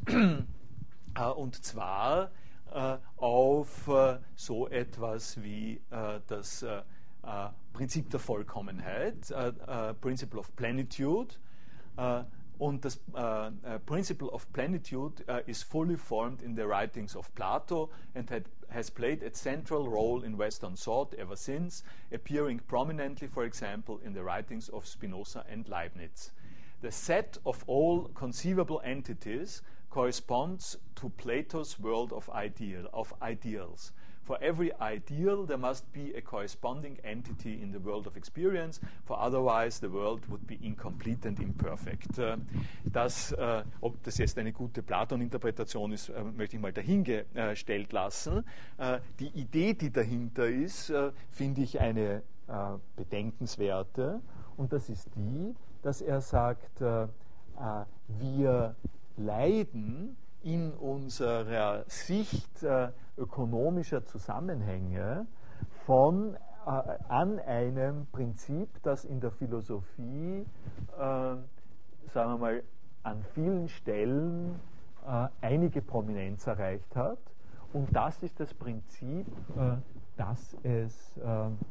äh, und zwar auf äh, so etwas wie äh, das äh, äh, Prinzip der Vollkommenheit, äh, äh, Principle of Plenitude, äh, Und das uh, uh, Principle of Plenitude uh, is fully formed in the writings of Plato and had, has played a central role in Western thought ever since, appearing prominently, for example, in the writings of Spinoza and Leibniz. The set of all conceivable entities corresponds to Plato's world of, ideal, of ideals. For every ideal, there must be a corresponding entity in the world of experience, for otherwise the world would be incomplete and imperfect. Das, ob das jetzt eine gute Platon-Interpretation ist, möchte ich mal dahingestellt lassen. Die Idee, die dahinter ist, finde ich eine bedenkenswerte, und das ist die, dass er sagt, wir leiden in unserer Sicht äh, ökonomischer Zusammenhänge von, äh, an einem Prinzip, das in der Philosophie, äh, sagen wir mal, an vielen Stellen äh, einige Prominenz erreicht hat. Und das ist das Prinzip, äh, dass es, äh, äh,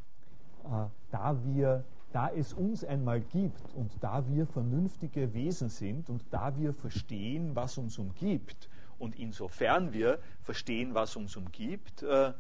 da wir Da es uns einmal gibt und da wir vernünftige Wesen sind und da wir verstehen, was uns umgibt, und insofern wir verstehen, was uns umgibt, äh, äh,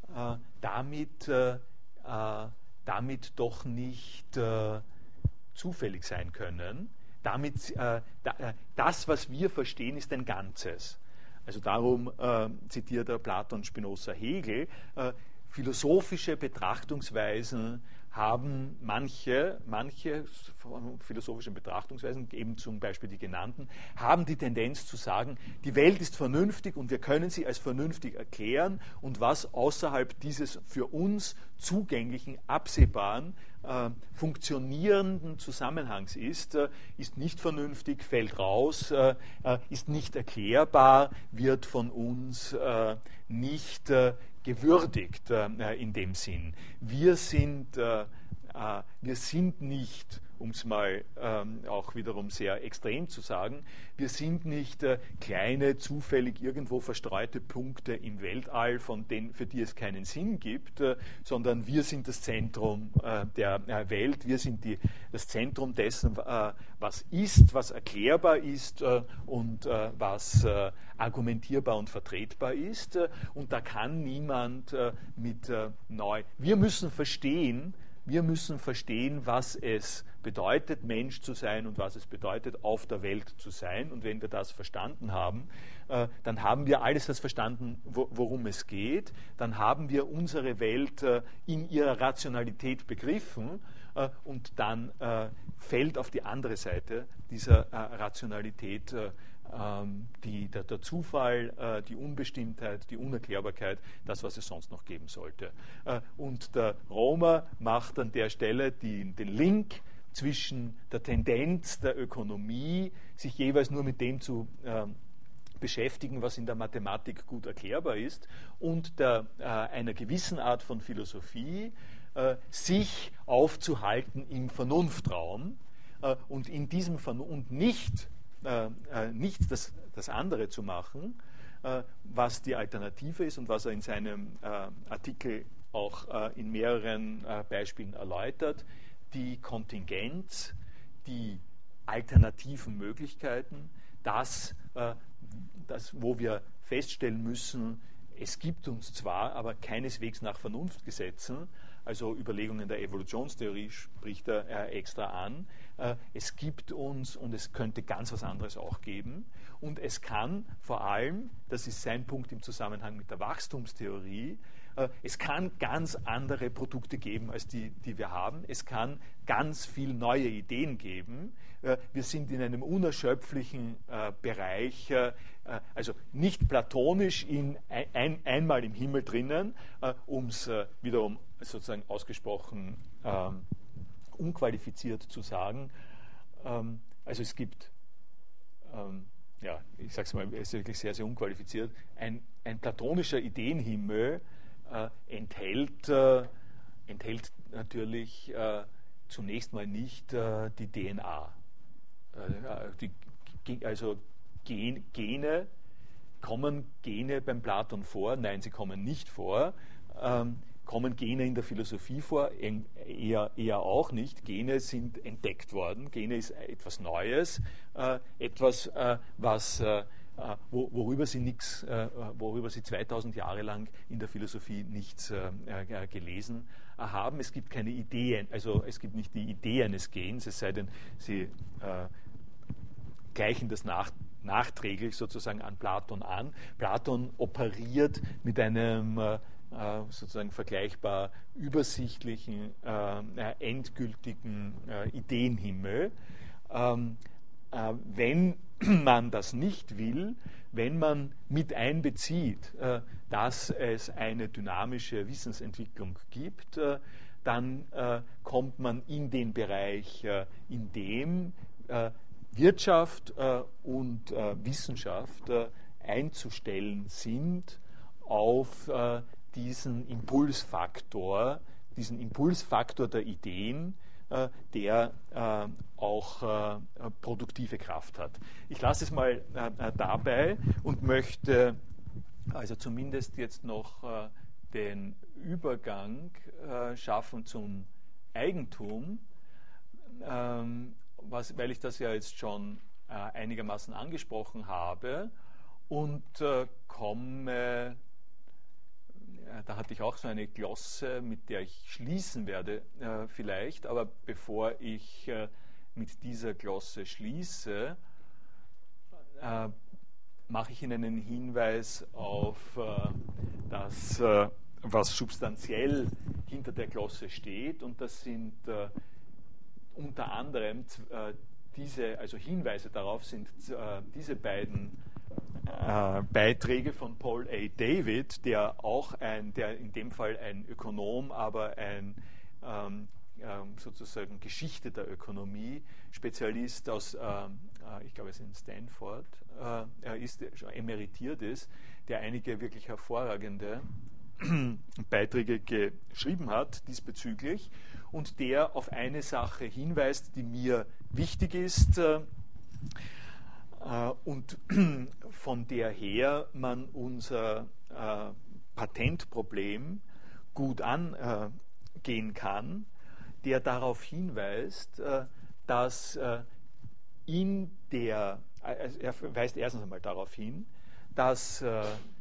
damit, äh, äh, damit doch nicht äh, zufällig sein können. Damit, äh, da, äh, das, was wir verstehen, ist ein Ganzes. Also darum äh, zitiert er Platon, Spinoza, Hegel. Äh, philosophische Betrachtungsweisen haben manche, manche philosophischen Betrachtungsweisen, eben zum Beispiel die genannten, haben die Tendenz zu sagen, die Welt ist vernünftig und wir können sie als vernünftig erklären, und was außerhalb dieses für uns zugänglichen, absehbaren, äh, funktionierenden Zusammenhangs ist, äh, ist nicht vernünftig, fällt raus, äh, äh, ist nicht erklärbar, wird von uns äh, nicht äh, gewürdigt äh, in dem Sinn. Wir sind, äh, äh, wir sind nicht, um es mal ähm, auch wiederum sehr extrem zu sagen, wir sind nicht äh, kleine, zufällig irgendwo verstreute Punkte im Weltall, von denen, für die es keinen Sinn gibt, äh, sondern wir sind das Zentrum äh, der äh, Welt, wir sind die, das Zentrum dessen, äh, was ist, was erklärbar ist äh, und äh, was äh, argumentierbar und vertretbar ist. Äh, und da kann niemand äh, mit äh, neu. Wir müssen verstehen, Wir müssen verstehen, was es bedeutet, Mensch zu sein und was es bedeutet, auf der Welt zu sein. Und wenn wir das verstanden haben, äh, dann haben wir alles das verstanden, wo, worum es geht. Dann haben wir unsere Welt äh, in ihrer Rationalität begriffen, äh, und dann äh, fällt auf die andere Seite dieser äh, Rationalität äh, Die, der, der Zufall, äh, die Unbestimmtheit, die Unerklärbarkeit, das, was es sonst noch geben sollte. Äh, und der Romer macht an der Stelle die, den Link zwischen der Tendenz der Ökonomie, sich jeweils nur mit dem zu äh, beschäftigen, was in der Mathematik gut erklärbar ist, und der, äh, einer gewissen Art von Philosophie, äh, sich aufzuhalten im Vernunftraum, äh, und in diesem Vernunft und nicht Äh, äh, nicht das, das andere zu machen, äh, was die Alternative ist und was er in seinem äh, Artikel auch äh, in mehreren äh, Beispielen erläutert, die Kontingenz, die alternativen Möglichkeiten, das, äh, das, wo wir feststellen müssen, es gibt uns zwar, aber keineswegs nach Vernunftgesetzen, also Überlegungen der Evolutionstheorie spricht er äh, extra an. Äh, es gibt uns, und es könnte ganz was anderes auch geben. Und es kann vor allem, das ist sein Punkt im Zusammenhang mit der Wachstumstheorie, äh, es kann ganz andere Produkte geben, als die, die wir haben. Es kann ganz viel neue Ideen geben. Äh, wir sind in einem unerschöpflichen äh, Bereich, äh, also nicht platonisch in ein, ein, einmal im Himmel drinnen, äh, um es äh, wiederum sozusagen ausgesprochen ähm, unqualifiziert zu sagen. Ähm, also es gibt, ähm, ja, ich sage es mal, es ist wirklich sehr, sehr unqualifiziert, ein, ein platonischer Ideenhimmel äh, enthält, äh, enthält natürlich äh, zunächst mal nicht äh, die D N A. Äh, die, also Gen, Gene, kommen Gene beim Platon vor? Nein, sie kommen nicht vor. Ähm, kommen Gene in der Philosophie vor? Eher, eher auch nicht. Gene sind entdeckt worden. Gene ist etwas Neues, äh, etwas, äh, was, äh, wo, worüber sie nichts, äh, worüber sie zweitausend Jahre lang in der Philosophie nichts äh, äh, gelesen haben. Es gibt keine Ideen, also es gibt nicht die Idee eines Gens, es sei denn, sie äh, gleichen das nach, nachträglich sozusagen an Platon an. Platon operiert mit einem äh, sozusagen vergleichbar übersichtlichen, äh, endgültigen äh, Ideenhimmel. Ähm, äh, wenn man das nicht will, wenn man mit einbezieht, äh, dass es eine dynamische Wissensentwicklung gibt, äh, dann äh, kommt man in den Bereich, äh, in dem äh, Wirtschaft äh, und äh, Wissenschaft äh, einzustellen sind auf äh, diesen Impulsfaktor, diesen Impulsfaktor der Ideen, äh, der äh, auch äh, produktive Kraft hat. Ich lasse es mal äh, dabei und möchte also zumindest jetzt noch äh, den Übergang äh, schaffen zum Eigentum, ähm, was, weil ich das ja jetzt schon äh, einigermaßen angesprochen habe, und äh, komme, äh, da hatte ich auch so eine Glosse, mit der ich schließen werde äh, vielleicht, aber bevor ich äh, mit dieser Glosse schließe, äh, mache ich Ihnen einen Hinweis auf äh, das, äh, was substanziell hinter der Glosse steht, und das sind äh, unter anderem äh, diese, also Hinweise darauf sind äh, diese beiden äh, Beiträge von Paul A. David, der auch ein, der in dem Fall ein Ökonom, aber ein ähm, ähm, sozusagen Geschichte der Ökonomie Spezialist aus, äh, ich glaube es ist in Stanford, äh, er ist schon emeritiert ist, der einige wirklich hervorragende Beiträge geschrieben hat diesbezüglich, und der auf eine Sache hinweist, die mir wichtig ist äh, und von der her man unser äh, Patentproblem gut angehen kann, der darauf hinweist, äh, dass äh, in der, also er weist erstens einmal darauf hin, dass äh,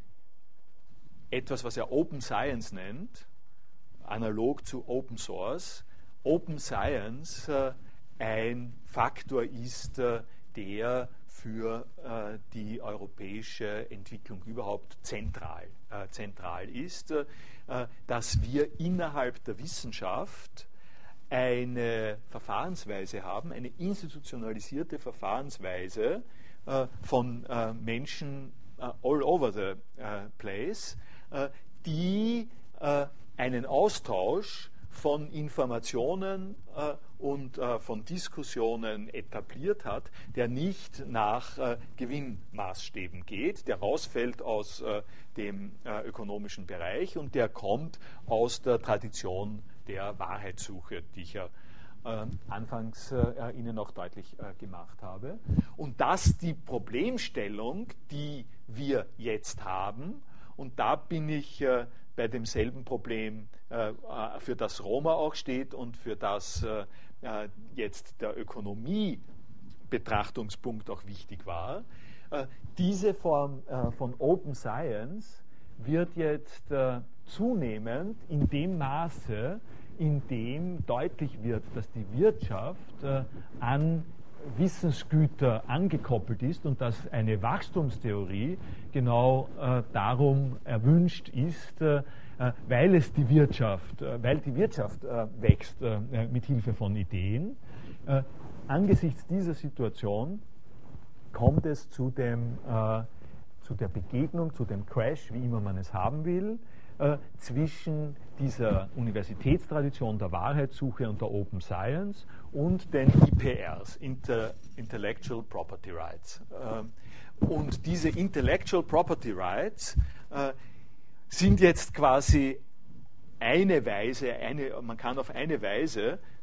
etwas, was er Open Science nennt, analog zu Open Source, Open Science äh, ein Faktor ist, äh, der für äh, die europäische Entwicklung überhaupt zentral, äh, zentral ist, äh, dass wir innerhalb der Wissenschaft eine Verfahrensweise haben, eine institutionalisierte Verfahrensweise äh, von äh, Menschen äh, all over the äh, place, äh, die äh, einen Austausch von Informationen äh, und äh, von Diskussionen etabliert hat, der nicht nach äh, Gewinnmaßstäben geht, der rausfällt aus äh, dem äh, ökonomischen Bereich, und der kommt aus der Tradition der Wahrheitssuche, die ich ja äh, anfangs äh, Ihnen auch deutlich äh, gemacht habe. Und dass die Problemstellung, die wir jetzt haben, und da bin ich äh, bei demselben Problem, äh, für das Roma auch steht und für das äh, jetzt der Ökonomie-Betrachtungspunkt auch wichtig war. Äh, diese Form äh, von Open Science wird jetzt äh, zunehmend in dem Maße, in dem deutlich wird, dass die Wirtschaft äh, an Wissensgüter angekoppelt ist und dass eine Wachstumstheorie genau äh, darum erwünscht ist, äh, weil es die Wirtschaft, äh, weil die Wirtschaft äh, wächst äh, mit Hilfe von Ideen. Äh, angesichts dieser Situation kommt es zu dem, äh, zu der Begegnung, zu dem Crash, wie immer man es haben will, äh, zwischen dieser Universitätstradition der Wahrheitssuche und der Open Science und den I P Rs, Inter Intellectual Property Rights. Äh, und diese Intellectual Property Rights äh, sind jetzt quasi eine Weise, eine, man kann auf eine Weise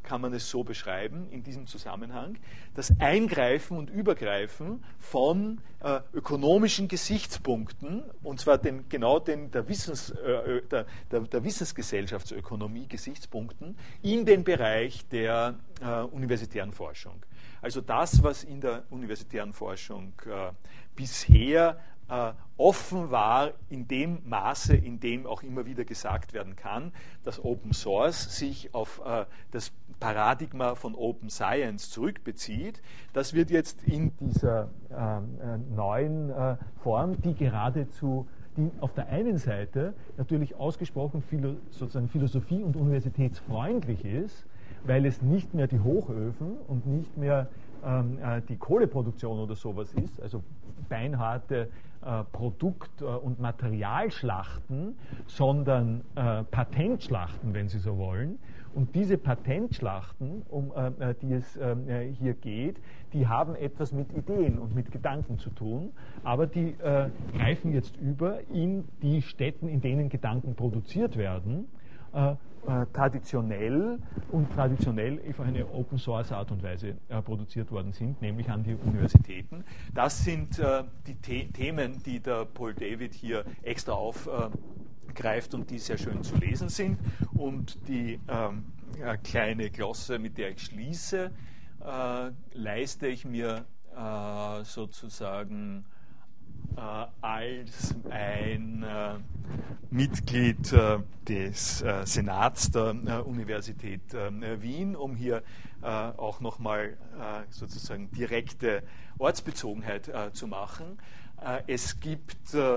kann man es so beschreiben in diesem Zusammenhang, das Eingreifen und Übergreifen von äh, ökonomischen Gesichtspunkten, und zwar den, genau den der, Wissens, äh, der, der, der Wissensgesellschaftsökonomie Gesichtspunkten in den Bereich der äh, universitären Forschung. Also das, was in der universitären Forschung äh, bisher äh, offen war, in dem Maße, in dem auch immer wieder gesagt werden kann, dass Open Source sich auf äh, das Paradigma von Open Science zurückbezieht, das wird jetzt in dieser äh, neuen äh, Form, die geradezu die auf der einen Seite natürlich ausgesprochen philo, sozusagen philosophie- und universitätsfreundlich ist, weil es nicht mehr die Hochöfen und nicht mehr ähm, äh, die Kohleproduktion oder sowas ist, also beinharte äh, Produkt- äh, und Materialschlachten, sondern äh, Patentschlachten, wenn Sie so wollen. Und diese Patentschlachten, um äh, die es äh, hier geht, die haben etwas mit Ideen und mit Gedanken zu tun, aber die äh, greifen jetzt über in die Stätten, in denen Gedanken produziert werden, äh, äh, traditionell und traditionell auf eine Open Source Art und Weise äh, produziert worden sind, nämlich an die Universitäten. Das sind äh, die The Themen, die der Paul David hier extra aufgreift äh, und die sehr schön zu lesen sind. Und die ähm, äh, kleine Glosse, mit der ich schließe, äh, leiste ich mir äh, sozusagen äh, als ein äh, Mitglied äh, des äh, Senats der äh, Universität äh, Wien, um hier äh, auch nochmal äh, sozusagen direkte Ortsbezogenheit äh, zu machen. Äh, es gibt äh,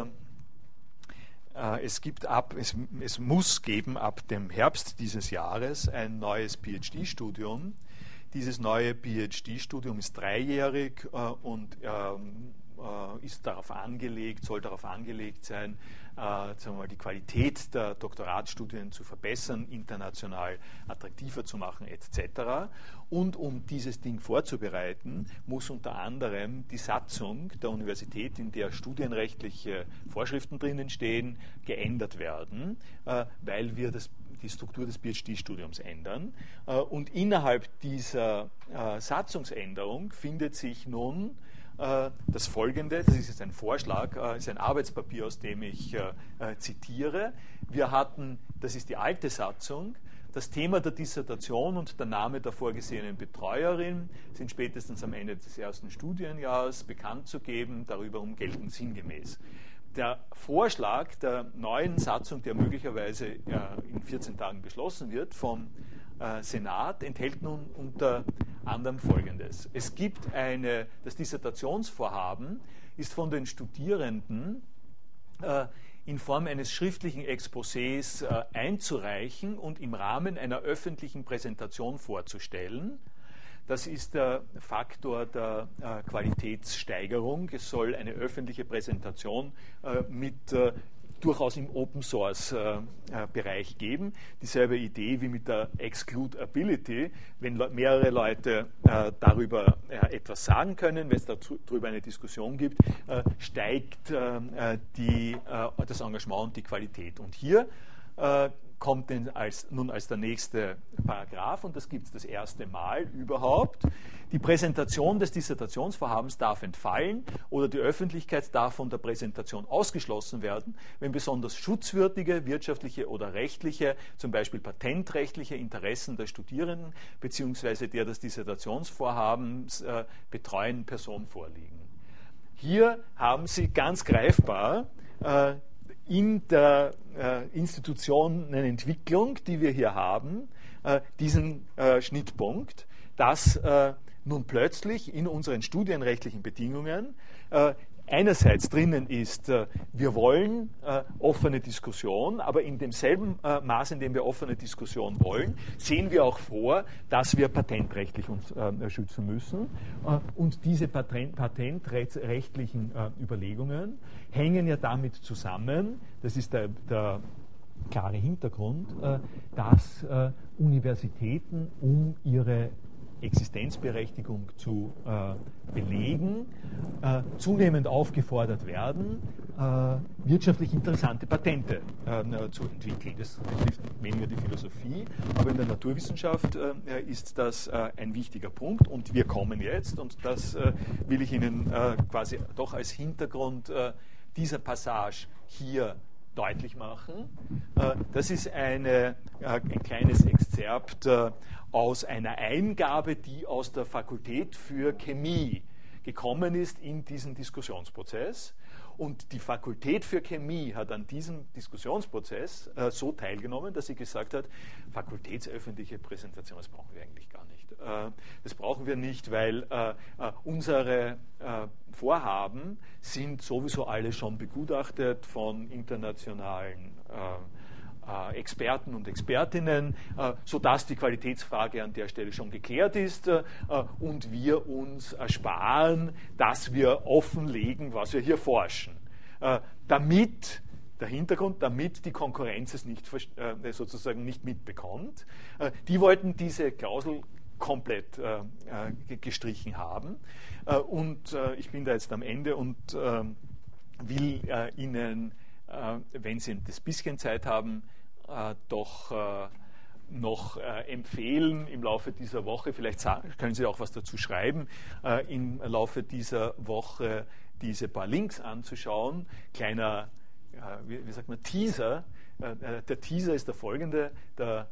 Es gibt ab, es, es muss geben ab dem Herbst dieses Jahres ein neues PhD-Studium. Dieses neue PhD-Studium ist dreijährig äh, und ähm, äh, ist darauf angelegt, soll darauf angelegt sein, äh, sagen wir mal, die Qualität der Doktoratsstudien zu verbessern, international attraktiver zu machen et cetera. Und um dieses Ding vorzubereiten, muss unter anderem die Satzung der Universität, in der studienrechtliche Vorschriften drinnen stehen, geändert werden, äh, weil wir das die Struktur des PhD-Studiums ändern. Und innerhalb dieser äh, Satzungsänderung findet sich nun äh, das Folgende, das ist jetzt ein Vorschlag, äh, ist ein Arbeitspapier, aus dem ich äh, äh, zitiere. Wir hatten, das ist die alte Satzung, das Thema der Dissertation und der Name der vorgesehenen Betreuerin sind spätestens am Ende des ersten Studienjahres bekannt zu geben, darüber um gelten sinngemäß. Der Vorschlag der neuen Satzung, der möglicherweise äh, in vierzehn Tagen beschlossen wird, vom äh, Senat, enthält nun unter anderem Folgendes. Es gibt eine, das Dissertationsvorhaben ist von den Studierenden äh, in Form eines schriftlichen Exposés äh, einzureichen und im Rahmen einer öffentlichen Präsentation vorzustellen. Das ist der Faktor der äh, Qualitätssteigerung. Es soll eine öffentliche Präsentation äh, mit äh, durchaus im Open Source äh, äh, Bereich geben. Dieselbe Idee wie mit der Excludability. Wenn le mehrere Leute äh, darüber äh, etwas sagen können, wenn es darüber eine Diskussion gibt, äh, steigt äh, die, äh, das Engagement und die Qualität. Und hier äh, kommt denn als, nun als der nächste Paragraph, und das gibt es das erste Mal überhaupt. Die Präsentation des Dissertationsvorhabens darf entfallen oder die Öffentlichkeit darf von der Präsentation ausgeschlossen werden, wenn besonders schutzwürdige wirtschaftliche oder rechtliche, zum Beispiel patentrechtliche Interessen der Studierenden bzw. der des Dissertationsvorhabens äh, betreuenden Person vorliegen. Hier haben Sie ganz greifbar äh, in der äh, Institutionenentwicklung, die wir hier haben, äh, diesen äh, Schnittpunkt, dass äh, nun plötzlich in unseren studienrechtlichen Bedingungen äh, einerseits drinnen ist, äh, wir wollen äh, offene Diskussion, aber in demselben äh, Maß, in dem wir offene Diskussion wollen, sehen wir auch vor, dass wir patentrechtlich uns äh, schützen müssen. Äh, und diese Patent patentrechtlichen äh, Überlegungen hängen ja damit zusammen, das ist der, der klare Hintergrund, äh, dass äh, Universitäten um ihre Existenzberechtigung zu äh, belegen, äh, zunehmend aufgefordert werden, äh, wirtschaftlich interessante Patente äh, zu entwickeln. Das betrifft weniger die Philosophie, aber in der Naturwissenschaft äh, ist das äh, ein wichtiger Punkt. Und wir kommen jetzt, und das äh, will ich Ihnen äh, quasi doch als Hintergrund äh, dieser Passage hier deutlich machen. Äh, das ist eine, äh, ein kleines Exzerpt äh, aus einer Eingabe, die aus der Fakultät für Chemie gekommen ist in diesen Diskussionsprozess. Und die Fakultät für Chemie hat an diesem Diskussionsprozess äh, so teilgenommen, dass sie gesagt hat, fakultätsöffentliche Präsentation, das brauchen wir eigentlich gar nicht. Äh, das brauchen wir nicht, weil äh, äh, unsere äh, Vorhaben sind sowieso alle schon begutachtet von internationalen äh, äh, Experten und Expertinnen, äh, sodass die Qualitätsfrage an der Stelle schon geklärt ist äh, und wir uns ersparen, dass wir offenlegen, was wir hier forschen. Äh, damit, der Hintergrund, damit die Konkurrenz es nicht, äh, sozusagen nicht mitbekommt. Äh, die wollten diese Klausel komplett äh, äh, gestrichen haben. Äh, und äh, ich bin da jetzt am Ende und äh, will äh, Ihnen, äh, wenn Sie das bisschen Zeit haben, äh, doch äh, noch äh, empfehlen im Laufe dieser Woche, vielleicht sagen, können Sie auch was dazu schreiben, äh, im Laufe dieser Woche diese paar Links anzuschauen. Kleiner, äh, wie, wie sagt man, Teaser. Äh, der Teaser ist der folgende. Der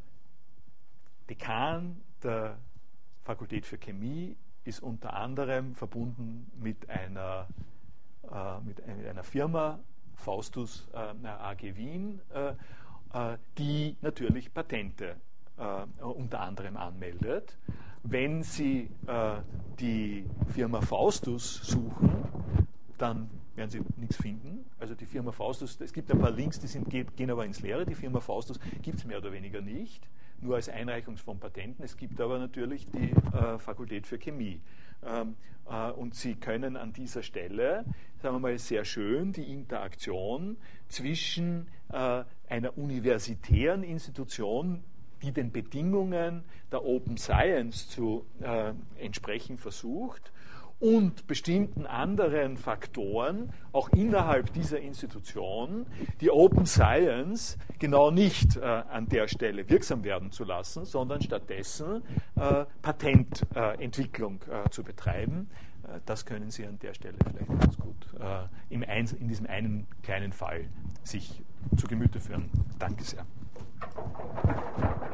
Dekan der Fakultät für Chemie ist unter anderem verbunden mit einer, äh, mit einer Firma, Faustus äh, A G Wien, äh, äh, die natürlich Patente äh, unter anderem anmeldet. Wenn Sie äh, die Firma Faustus suchen, dann werden Sie nichts finden. Also die Firma Faustus, es gibt ein paar Links, die sind, gehen aber ins Leere. Die Firma Faustus gibt es mehr oder weniger nicht, nur als Einreichung von Patenten. Es gibt aber natürlich die äh, Fakultät für Chemie. Ähm, äh, und Sie können an dieser Stelle, sagen wir mal, sehr schön die Interaktion zwischen äh, einer universitären Institution, die den Bedingungen der Open Science zu äh, entsprechen versucht, und bestimmten anderen Faktoren, auch innerhalb dieser Institution, die Open Science genau nicht äh, an der Stelle wirksam werden zu lassen, sondern stattdessen äh, Patententwicklung äh, zu betreiben. Äh, das können Sie an der Stelle vielleicht ganz gut äh, im Ein- in diesem einen kleinen Fall sich zu Gemüte führen. Danke sehr.